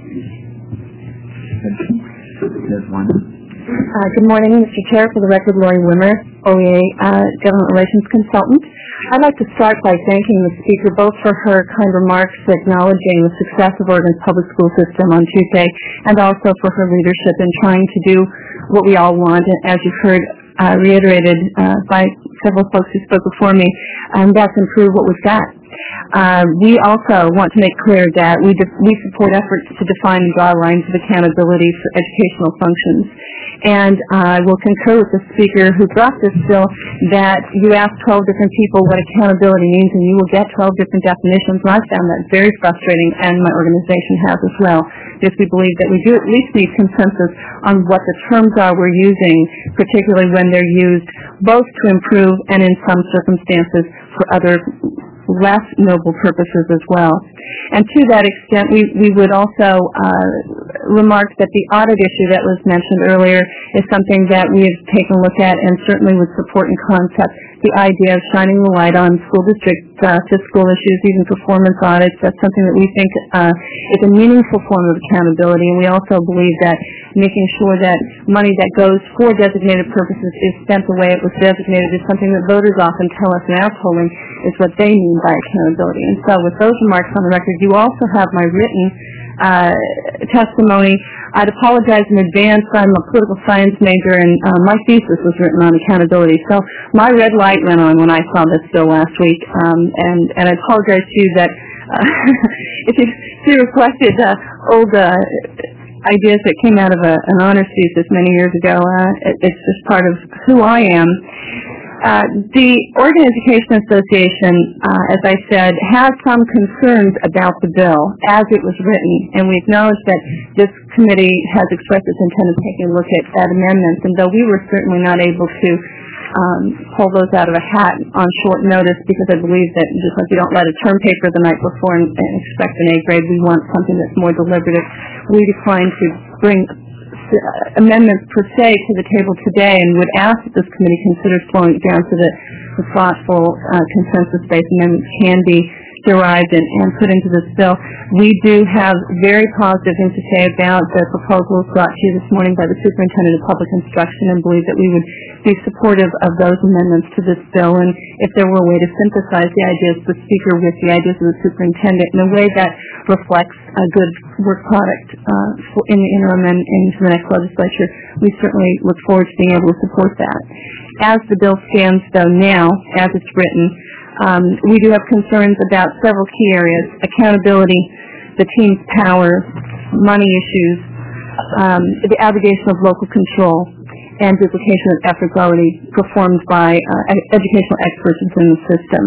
There's one. Good morning, Mr. Chair. For the record, Lori Wimmer, OEA Government Relations Consultant. I'd like to start by thanking the speaker both for her kind remarks acknowledging the success of Oregon's public school system on Tuesday, and also for her leadership in trying to do what we all want, and as you've heard reiterated by several folks who spoke before me, and that's improve what we've got. We also want to make clear that we support efforts to define and draw lines of accountability for educational functions. And I will concur with the speaker who brought this bill that you ask 12 different people what accountability means, and you will get 12 different definitions. And I found that very frustrating, and my organization has as well, because we believe that we do at least need consensus on what the terms are we're using, particularly when they're used both to improve and in some circumstances for other less noble purposes as well. And to that extent, we would also remark that the audit issue that was mentioned earlier is something that we have taken a look at and certainly would support in concept. The idea of shining the light on school district fiscal issues, even performance audits, that's something that we think is a meaningful form of accountability. And we also believe that making sure that money that goes for designated purposes is spent the way it was designated is something that voters often tell us in our polling is what they mean by accountability. And so with those remarks on the record, you also have my written testimony. I'd apologize in advance. I'm a political science major, and my thesis was written on accountability. So my red light went on when I saw this bill last week, and I apologize to you that if you reflected old ideas that came out of an honors thesis many years ago, it's just part of who I am. The Oregon Education Association, as I said, has some concerns about the bill as it was written, and we acknowledge that this committee has expressed its intent of taking a look at amendments, and though we were certainly not able to pull those out of a hat on short notice, because I believe that just like you don't let a term paper the night before and expect an A grade, we want something that's more deliberative. We declined to bring amendments per se to the table today, and would ask that this committee consider slowing it down so that the thoughtful consensus-based amendments can be derived and put into this bill. We do have very positive things to say about the proposals brought to you this morning by the Superintendent of Public Instruction, and believe that we would be supportive of those amendments to this bill. And if there were a way to synthesize the ideas of the speaker with the ideas of the superintendent in a way that reflects a good work product in the interim and into the next legislature, we certainly look forward to being able to support that. As the bill stands, though, now, as it's written, we do have concerns about several key areas: accountability, the team's power, money issues, the abrogation of local control, and duplication of efforts already performed by educational experts within the system.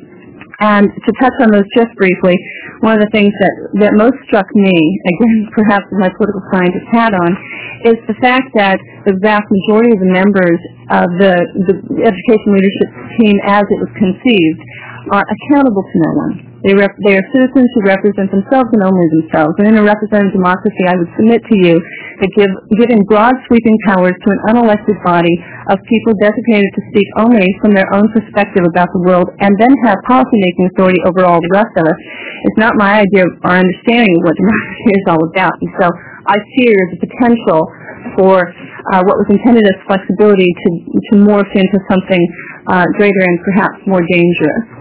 And to touch on those just briefly, one of the things that most struck me, again, perhaps with my political scientist hat on, is the fact that the vast majority of the members of the education leadership team as it was conceived are accountable to no one. They are citizens who represent themselves and only themselves. And in a representative democracy, I would submit to you that giving broad sweeping powers to an unelected body of people designated to speak only from their own perspective about the world and then have policymaking authority over all the rest of us is not my idea or understanding of what democracy is all about. And so I fear the potential for what was intended as flexibility to morph into something greater and perhaps more dangerous.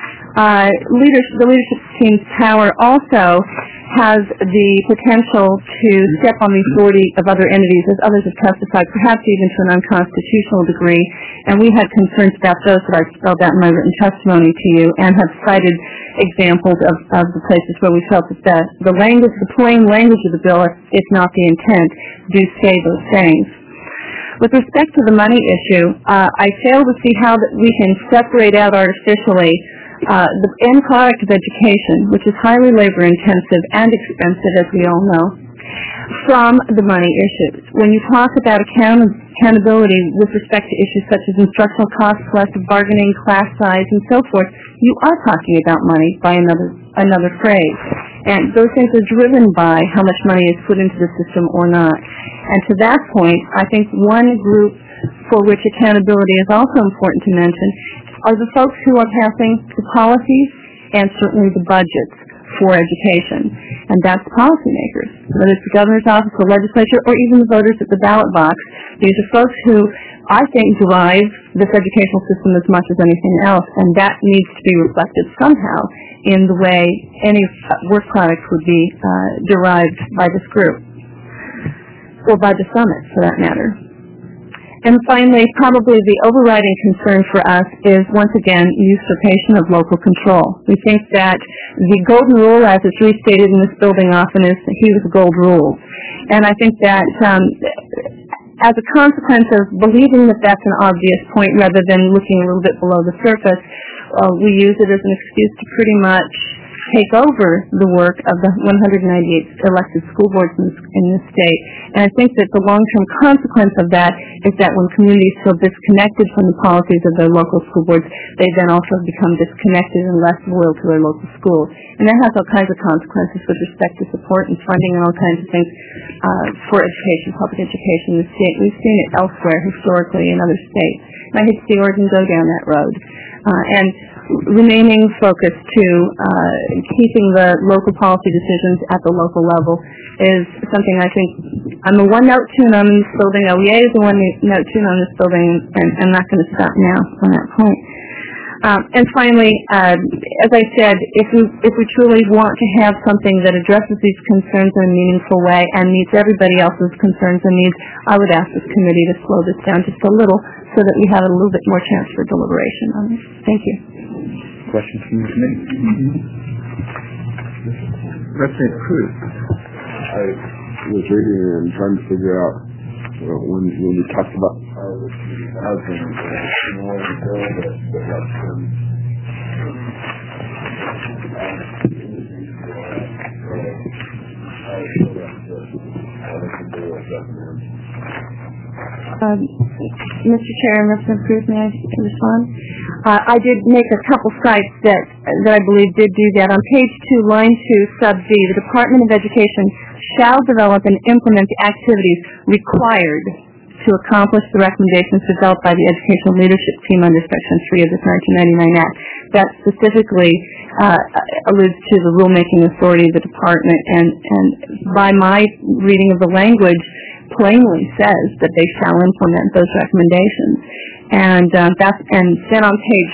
The leadership team's power also has the potential to step on the authority of other entities, as others have testified, perhaps even to an unconstitutional degree. And we had concerns about those that I spelled out in my written testimony to you, and have cited examples of the places where we felt that the plain language of the bill, if not the intent, do say those things. With respect to the money issue, I fail to see how that we can separate out artificially the end product of education, which is highly labor-intensive and expensive, as we all know, from the money issues. When you talk about accountability with respect to issues such as instructional costs, collective bargaining, class size, and so forth, you are talking about money by another phrase. And those things are driven by how much money is put into the system or not. And to that point, I think one group for which accountability is also important to mention are the folks who are passing the policies and certainly the budgets for education. And that's policymakers, whether it's the governor's office, the legislature, or even the voters at the ballot box. These are folks who I think drive this educational system as much as anything else, and that needs to be reflected somehow in the way any work product would be derived by this group, or by the summit for that matter. And finally, probably the overriding concern for us is, once again, usurpation of local control. We think that the golden rule, as it's restated in this building often, is he was the gold rule. And I think that as a consequence of believing that that's an obvious point rather than looking a little bit below the surface, we use it as an excuse to pretty much take over the work of the 198 elected school boards in this state. And I think that the long-term consequence of that is that when communities feel disconnected from the policies of their local school boards, they then also become disconnected and less loyal to their local schools. And that has all kinds of consequences with respect to support and funding and all kinds of things for education, public education in the state. We've seen it elsewhere historically in other states. And I hate to see Oregon go down that road. And remaining focused to keeping the local policy decisions at the local level is something I think I'm a one-note tune on in this building. OEA is a one-note tune on this building, and I'm not going to stop now on that point. And finally, as I said, if we truly want to have something that addresses these concerns in a meaningful way and meets everybody else's concerns and needs, I would ask this committee to slow this down just a little so that we have a little bit more chance for deliberation on this. Thank you. Questions from the committee? Representative Cruz. I was reading and trying to figure out when we talked about housing, the bill that lets them Mr. Chair and Representative Cruz, may I respond? I did make a couple sites that I believe did do that. On page 2, line 2, sub D, the Department of Education shall develop and implement the activities required to accomplish the recommendations developed by the Educational Leadership Team under Section 3 of the 1999 Act. That specifically alludes to the rulemaking authority of the department, and by my reading of the language, plainly says that they shall implement those recommendations. And then on page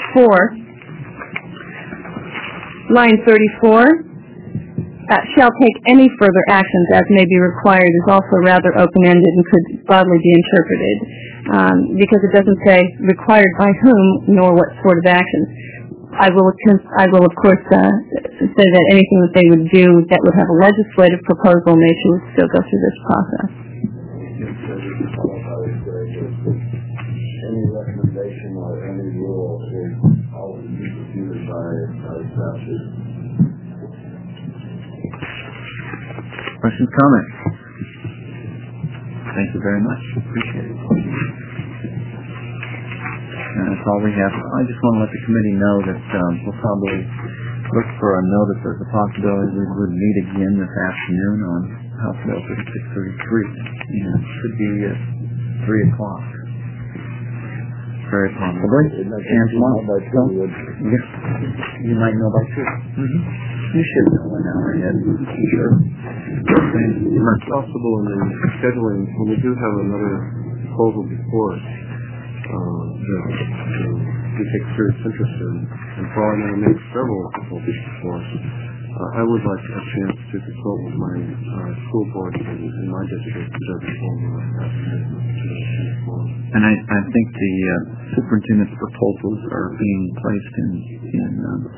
4, line 34, shall take any further actions as may be required is also rather open-ended and could broadly be interpreted because it doesn't say required by whom nor what sort of actions. I will of course say that anything that they would do that would have a legislative proposal nature would still go through this process. Any recommendation or any rule is always reviewed by statute. Questions, comments? Thank you very much. Appreciate it. And that's all we have. I just want to let the committee know that we'll probably look for a notice as a possibility we would meet again this afternoon on House Bill 3633. It should be at 3 o'clock. Very possibly. And you might know by 2. You should know an hour ahead. Sure. It's possible in the scheduling, when we do have another proposal before us, that we take serious interest in, and probably going to make several proposals before us. I would like a chance to consult with my school board in my district and I think the superintendent's proposals are being placed in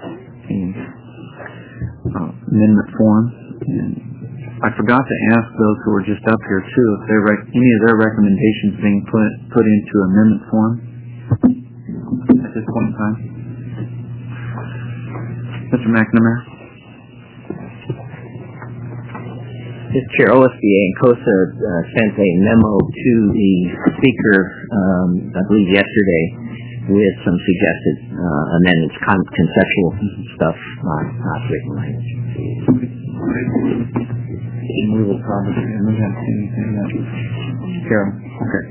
amendment form. And I forgot to ask those who were just up here too if any of their recommendations being put into amendment form at this point in time. Mr. McNamara? Mr. Chair, OSBA and COSA sent a memo to the Speaker, I believe yesterday, with some suggested amendments, conceptual stuff, not written language. We will probably, and we haven't seen anything yet. Carol? Okay.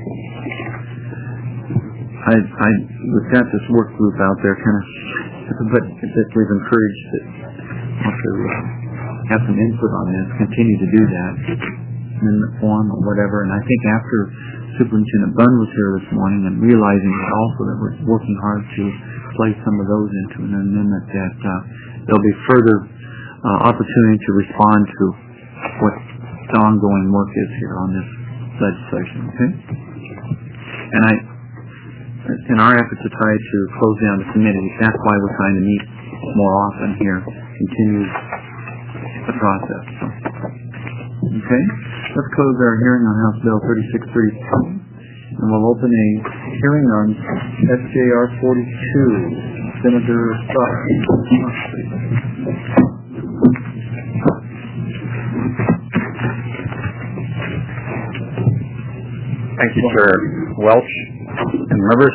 We've got this work group out there but we've encouraged that want to have some input on this, continue to do that in the form or whatever. And I think after Superintendent Bunn was here this morning and realizing that also that we're working hard to place some of those into an amendment, that there'll be further opportunity to respond to what the ongoing work is here on this legislation, okay? And in our effort to try to close down the committee, that's why we're trying to meet more often here, continue the process. So, okay? Let's close our hearing on House Bill 3632, and we'll open a hearing on SJR 42. Senator Scott. Thank you, Chair Welch and members.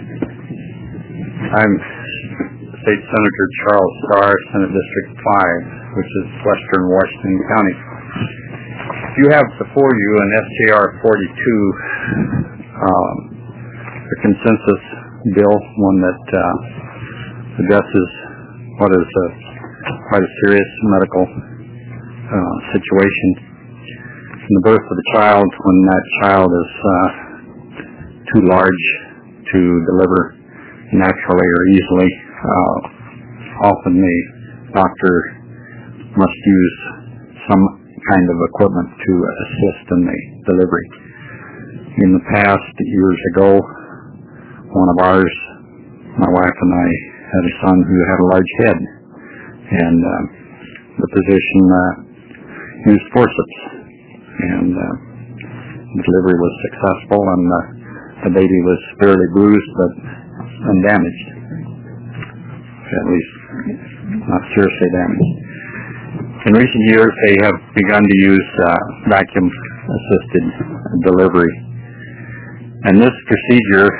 I'm State Senator Charles Starr, Senate District 5, which is western Washington County. You have before you an SJR 42, a consensus bill, one that addresses what is quite a serious medical situation. In the birth of a child, when that child is too large to deliver naturally or easily, often the doctor must use some kind of equipment to assist in the delivery. In the past, years ago, one of ours, my wife and I, had a son who had a large head, and the physician used forceps, and the delivery was successful, and the baby was severely bruised but undamaged, at least not seriously damaged. In recent years, they have begun to use vacuum-assisted delivery, and this procedure,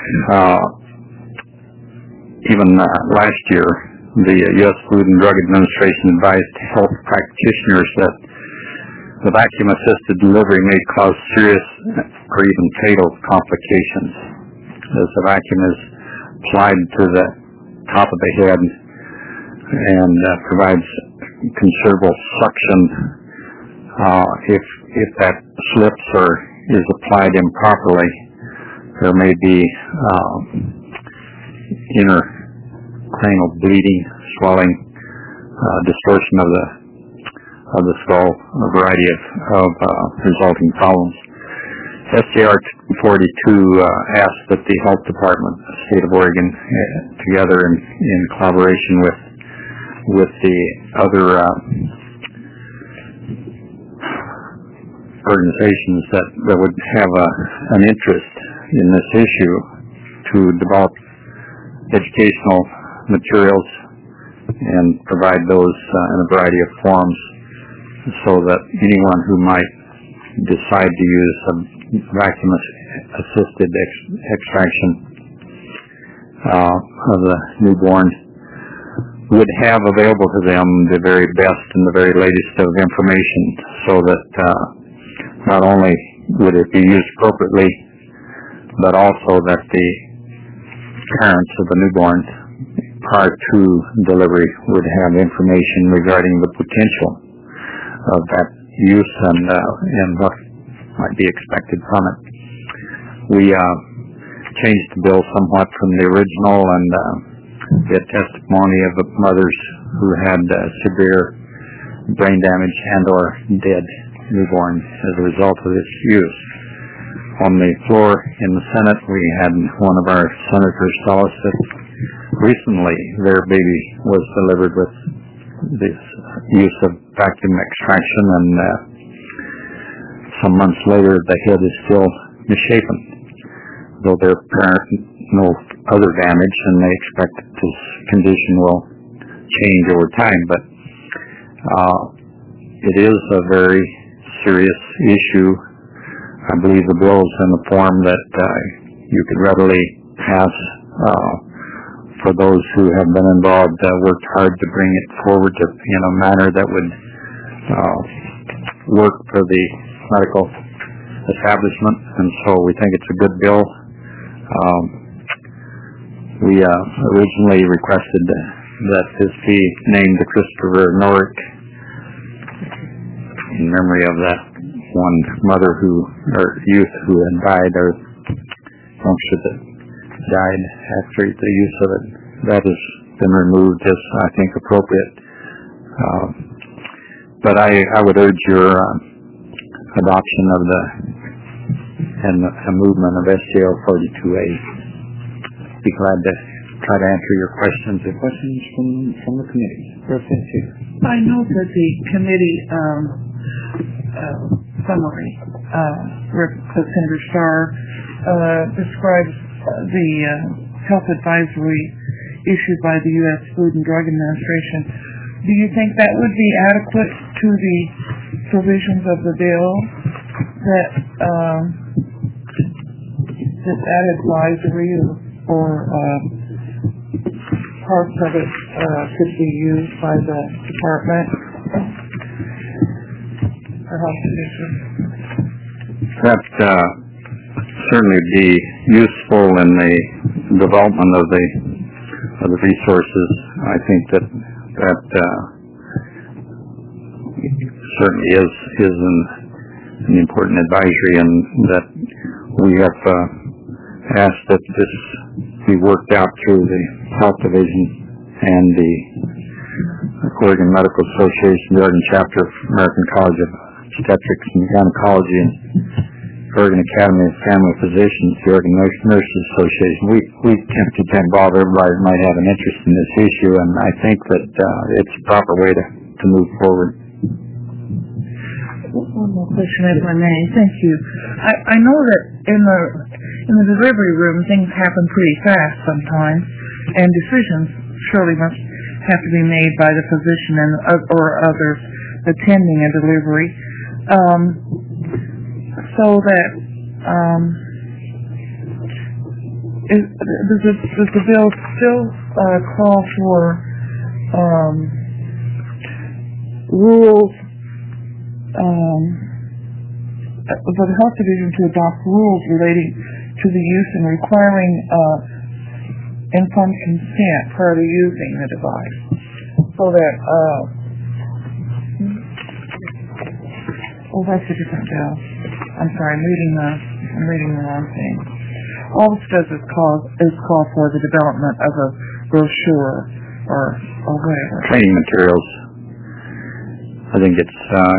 even last year, the U.S. Food and Drug Administration advised health practitioners that the vacuum-assisted delivery may cause serious or even fatal complications, as the vacuum is applied to the top of the head and provides considerable suction. If that slips or is applied improperly, there may be intracranial bleeding, swelling, distortion of the skull, a variety of resulting problems. SJR 42 asks that the Health Department of the State of Oregon, together in collaboration with the other organizations that would have an interest in this issue, to develop educational materials and provide those in a variety of forms, so that anyone who might decide to use a vacuum-assisted extraction of the newborn would have available to them the very best and the very latest of information, so that not only would it be used appropriately, but also that the parents of the newborn prior to delivery would have information regarding the potential of that use and what might be expected from it. We changed the bill somewhat from the original, and the testimony of the mothers who had severe brain damage and or dead newborns as a result of this use. On the floor in the Senate, we had one of our senators tell us that recently their baby was delivered with this use of vacuum extraction, and some months later the head is still misshapen, though there are no other damage, and they expect that this condition will change over time, but it is a very serious issue. I believe the bill is in the form that you could readily pass for those who have been involved, worked hard to bring it forward in a manner that would work for the medical establishment, and so we think it's a good bill. We originally requested that this be named Christopher Norick in memory of that one youth who had died, or youngster that died after the use of it. That has been removed as I think appropriate. But I would urge your adoption of the movement of SJO 42A. Be glad to try to answer your questions or questions from the committee. I know that the committee summary, Senator Starr describes the health advisory issued by the U.S. Food and Drug Administration. Do you think that would be adequate to the provisions of the bill that advisory or parts of it could be used by the department or health division? That certainly be useful in the development of the resources. I think that certainly is an important advisory, and that we have asked that this be worked out through the Health Division and the Oregon Medical Association, the Oregon Chapter of American College of Obstetrics and Gynecology, and Oregon Academy of Family Physicians, the Oregon Nurses Association. We can't involve everybody that might have an interest in this issue, and I think that it's a proper way to move forward. One more question, if I may. Thank you. I know that in the delivery room things happen pretty fast sometimes, and decisions surely must have to be made by the physician or others attending a delivery. So that does the bill still call for rules for the Health Division to adopt rules relating to the use and requiring informed consent prior to using the device, so that that's a different bill. I'm sorry, I'm reading the wrong thing. All this does is call for the development of a brochure or whatever. Training materials. I think it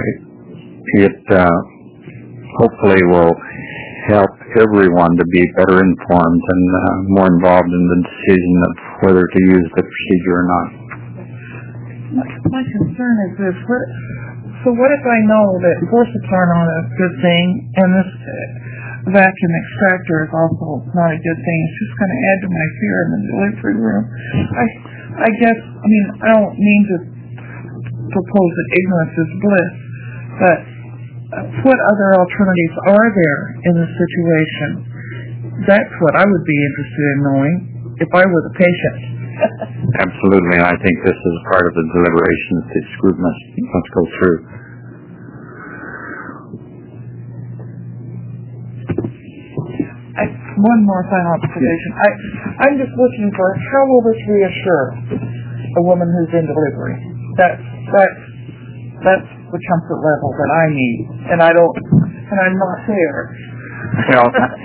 hopefully will help everyone to be better informed and more involved in the decision of whether to use the procedure or not. My concern is this. So what if I know that forceps aren't on a good thing, and this vacuum extractor is also not a good thing? It's just going to add to my fear in the delivery room. I guess, I don't mean to propose that ignorance is bliss, but what other alternatives are there in this situation? That's what I would be interested in knowing if I were the patient. Absolutely, and I think this is part of the deliberations this group must go through. One more final observation. I'm just looking for how will this reassure a woman who's in delivery? That's the comfort level that I need, and I'm not there. Well,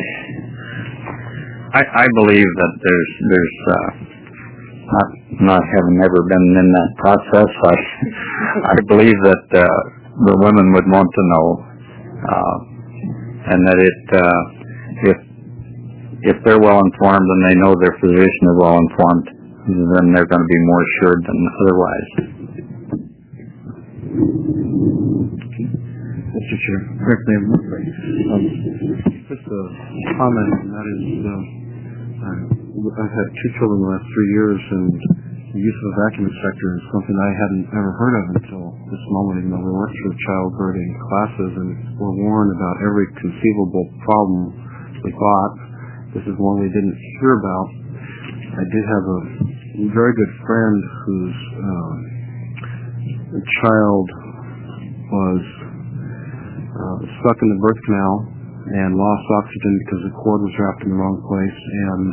I believe that there's not having ever been in that process, I believe that the women would want to know, and that if they're well informed and they know their physician is well informed, then they're going to be more assured than otherwise. Mr. Chair, just a comment, and that is, I've had 2 children in the last 3 years, and the use of a vacuum inspector is something I hadn't ever heard of until this moment, even though we worked through childbirding classes and were warned about every conceivable problem we thought. This is one we didn't hear about. I did have a very good friend whose child was stuck in the birth canal and lost oxygen because the cord was wrapped in the wrong place, and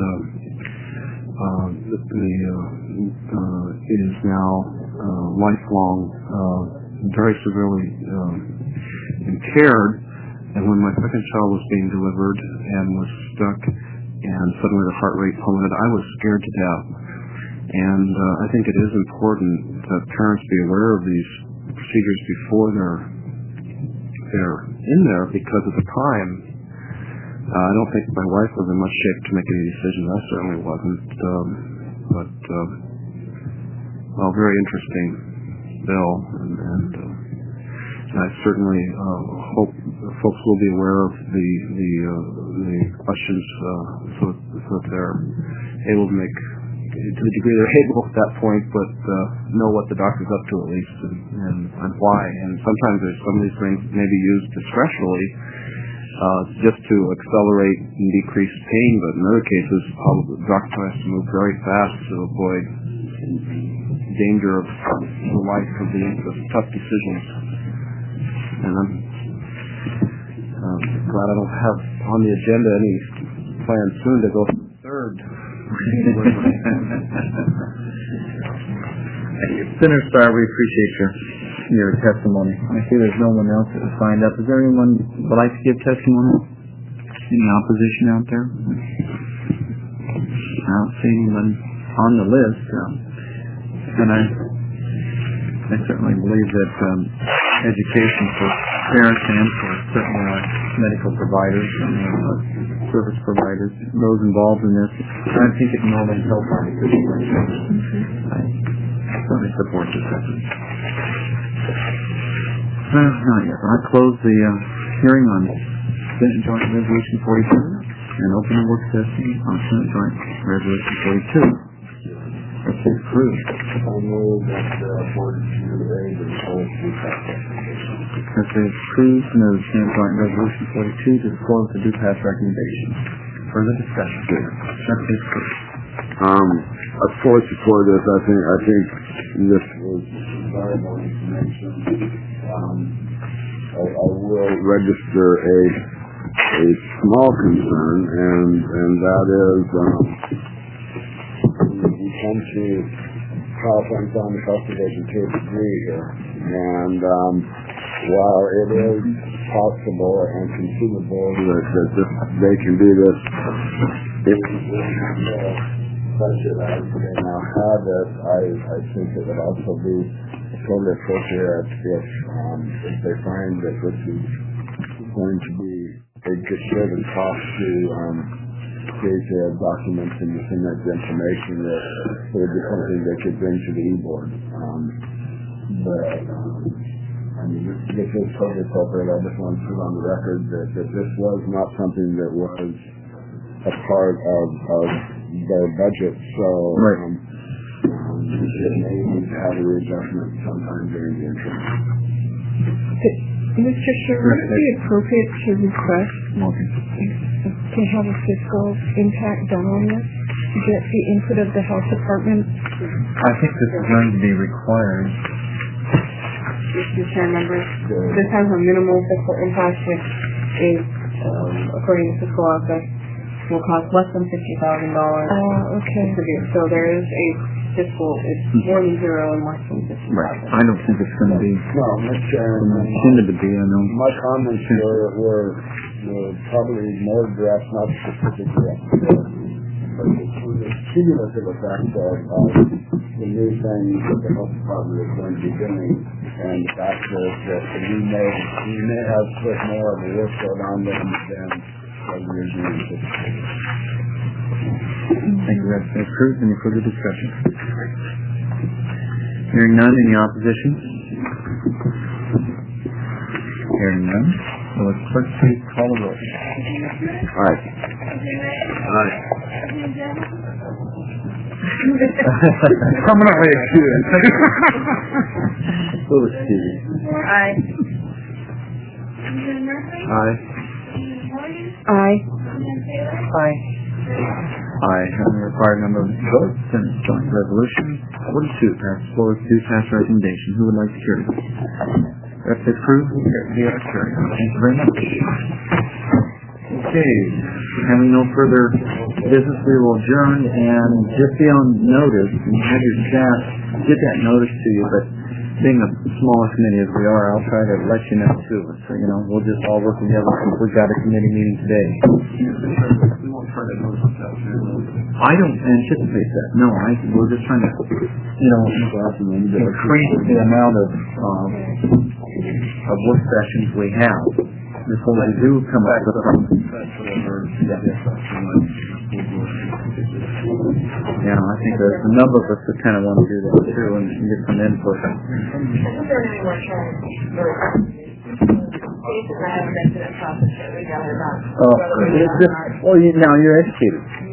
is now lifelong, very severely impaired. And when my second child was being delivered and was stuck, and suddenly the heart rate plummeted, I was scared to death. And I think it is important that parents be aware of these procedures before they're in there, because at the time, I don't think my wife was in much shape to make any decisions. I certainly wasn't. Well, very interesting bill, and I certainly hope folks will be aware of the questions so that they're able to make, to the degree they're able at that point, but know what the doctor's up to at least, and why. And sometimes some of these things may be used discretionally just to accelerate and decrease pain, but in other cases, the doctor has to move very fast to avoid danger of the life of these tough decisions. And I'm glad I don't have on the agenda any plans soon to go third. Senator Starr, we appreciate your testimony. I see there's no one else that has signed up. Is there anyone who would like to give testimony? Any opposition out there? I don't see anyone on the list. And I certainly believe that education for parents and for certainly our medical providers and service providers, those involved in this, I think it can only help our decision. I certainly support this effort. Not yet. I close the hearing on Senate Joint Resolution 42 and open the work session on Senate Joint Resolution 42. Let's approve. I move that the board review the whole That they approve the Senate Joint Resolution 42 to disclose the due pass recommendation. Further discussion. Secretary Cruz. I fully support this. I think this was valuable information. I will register a small concern, and that is we tend to pile things on the cultivation to a degree here, and while it is possible and conceivable that they can do this if budget as they now have it, I think it would also be totally appropriate if they find that this is going to be a good and cost to create documents and that information that would be something they could bring to the e-board. This is totally appropriate. I just want to put on the record that this was not something that was a part of their budget, so it may need to have a readjustment sometime during the interim. Mr. Sherr, would it be appropriate to request to have a fiscal impact done on this, to get the input of the health department? I think this is going to be required. Mr. Chair, members, this has a minimal fiscal impact, which is, according to fiscal office, will cost less than $50,000 okay. to do. So there is a fiscal, it's more than zero and less than 50,000. Right. I don't think it's going to be. No, Mr. Chairman. Intended to be, I know. My comments were probably more addressed, not specifically but the cumulative effect of the new things that the health department is going to be doing, and the fact that we may have put more of a workload on them than originally anticipated. Thank you, Representative Cruz. Any further discussion? Hearing none, any opposition? Hearing none. Will the clerk please call the roll? Aye. Aye. Permanently excused. Aye. Aye. Aye. Aye. Aye. Having the required number of votes, Senate joint resolution 42 passes 4-2 pass recommendation. Who would like to carry this? That's approved. The other carry. Thank you very much. Okay. Having no further business, we will adjourn and just be on notice and have your staff get that notice to you, but being a smaller committee as we are, I'll try to let you know too. So, we'll just all work together since we've got a committee meeting today. I don't anticipate that. No, we're just trying to, increase the amount of work sessions we have before we do come up with something. Yeah, I think there's a number of us that kind of want to do that too and get some input. Now you're educated.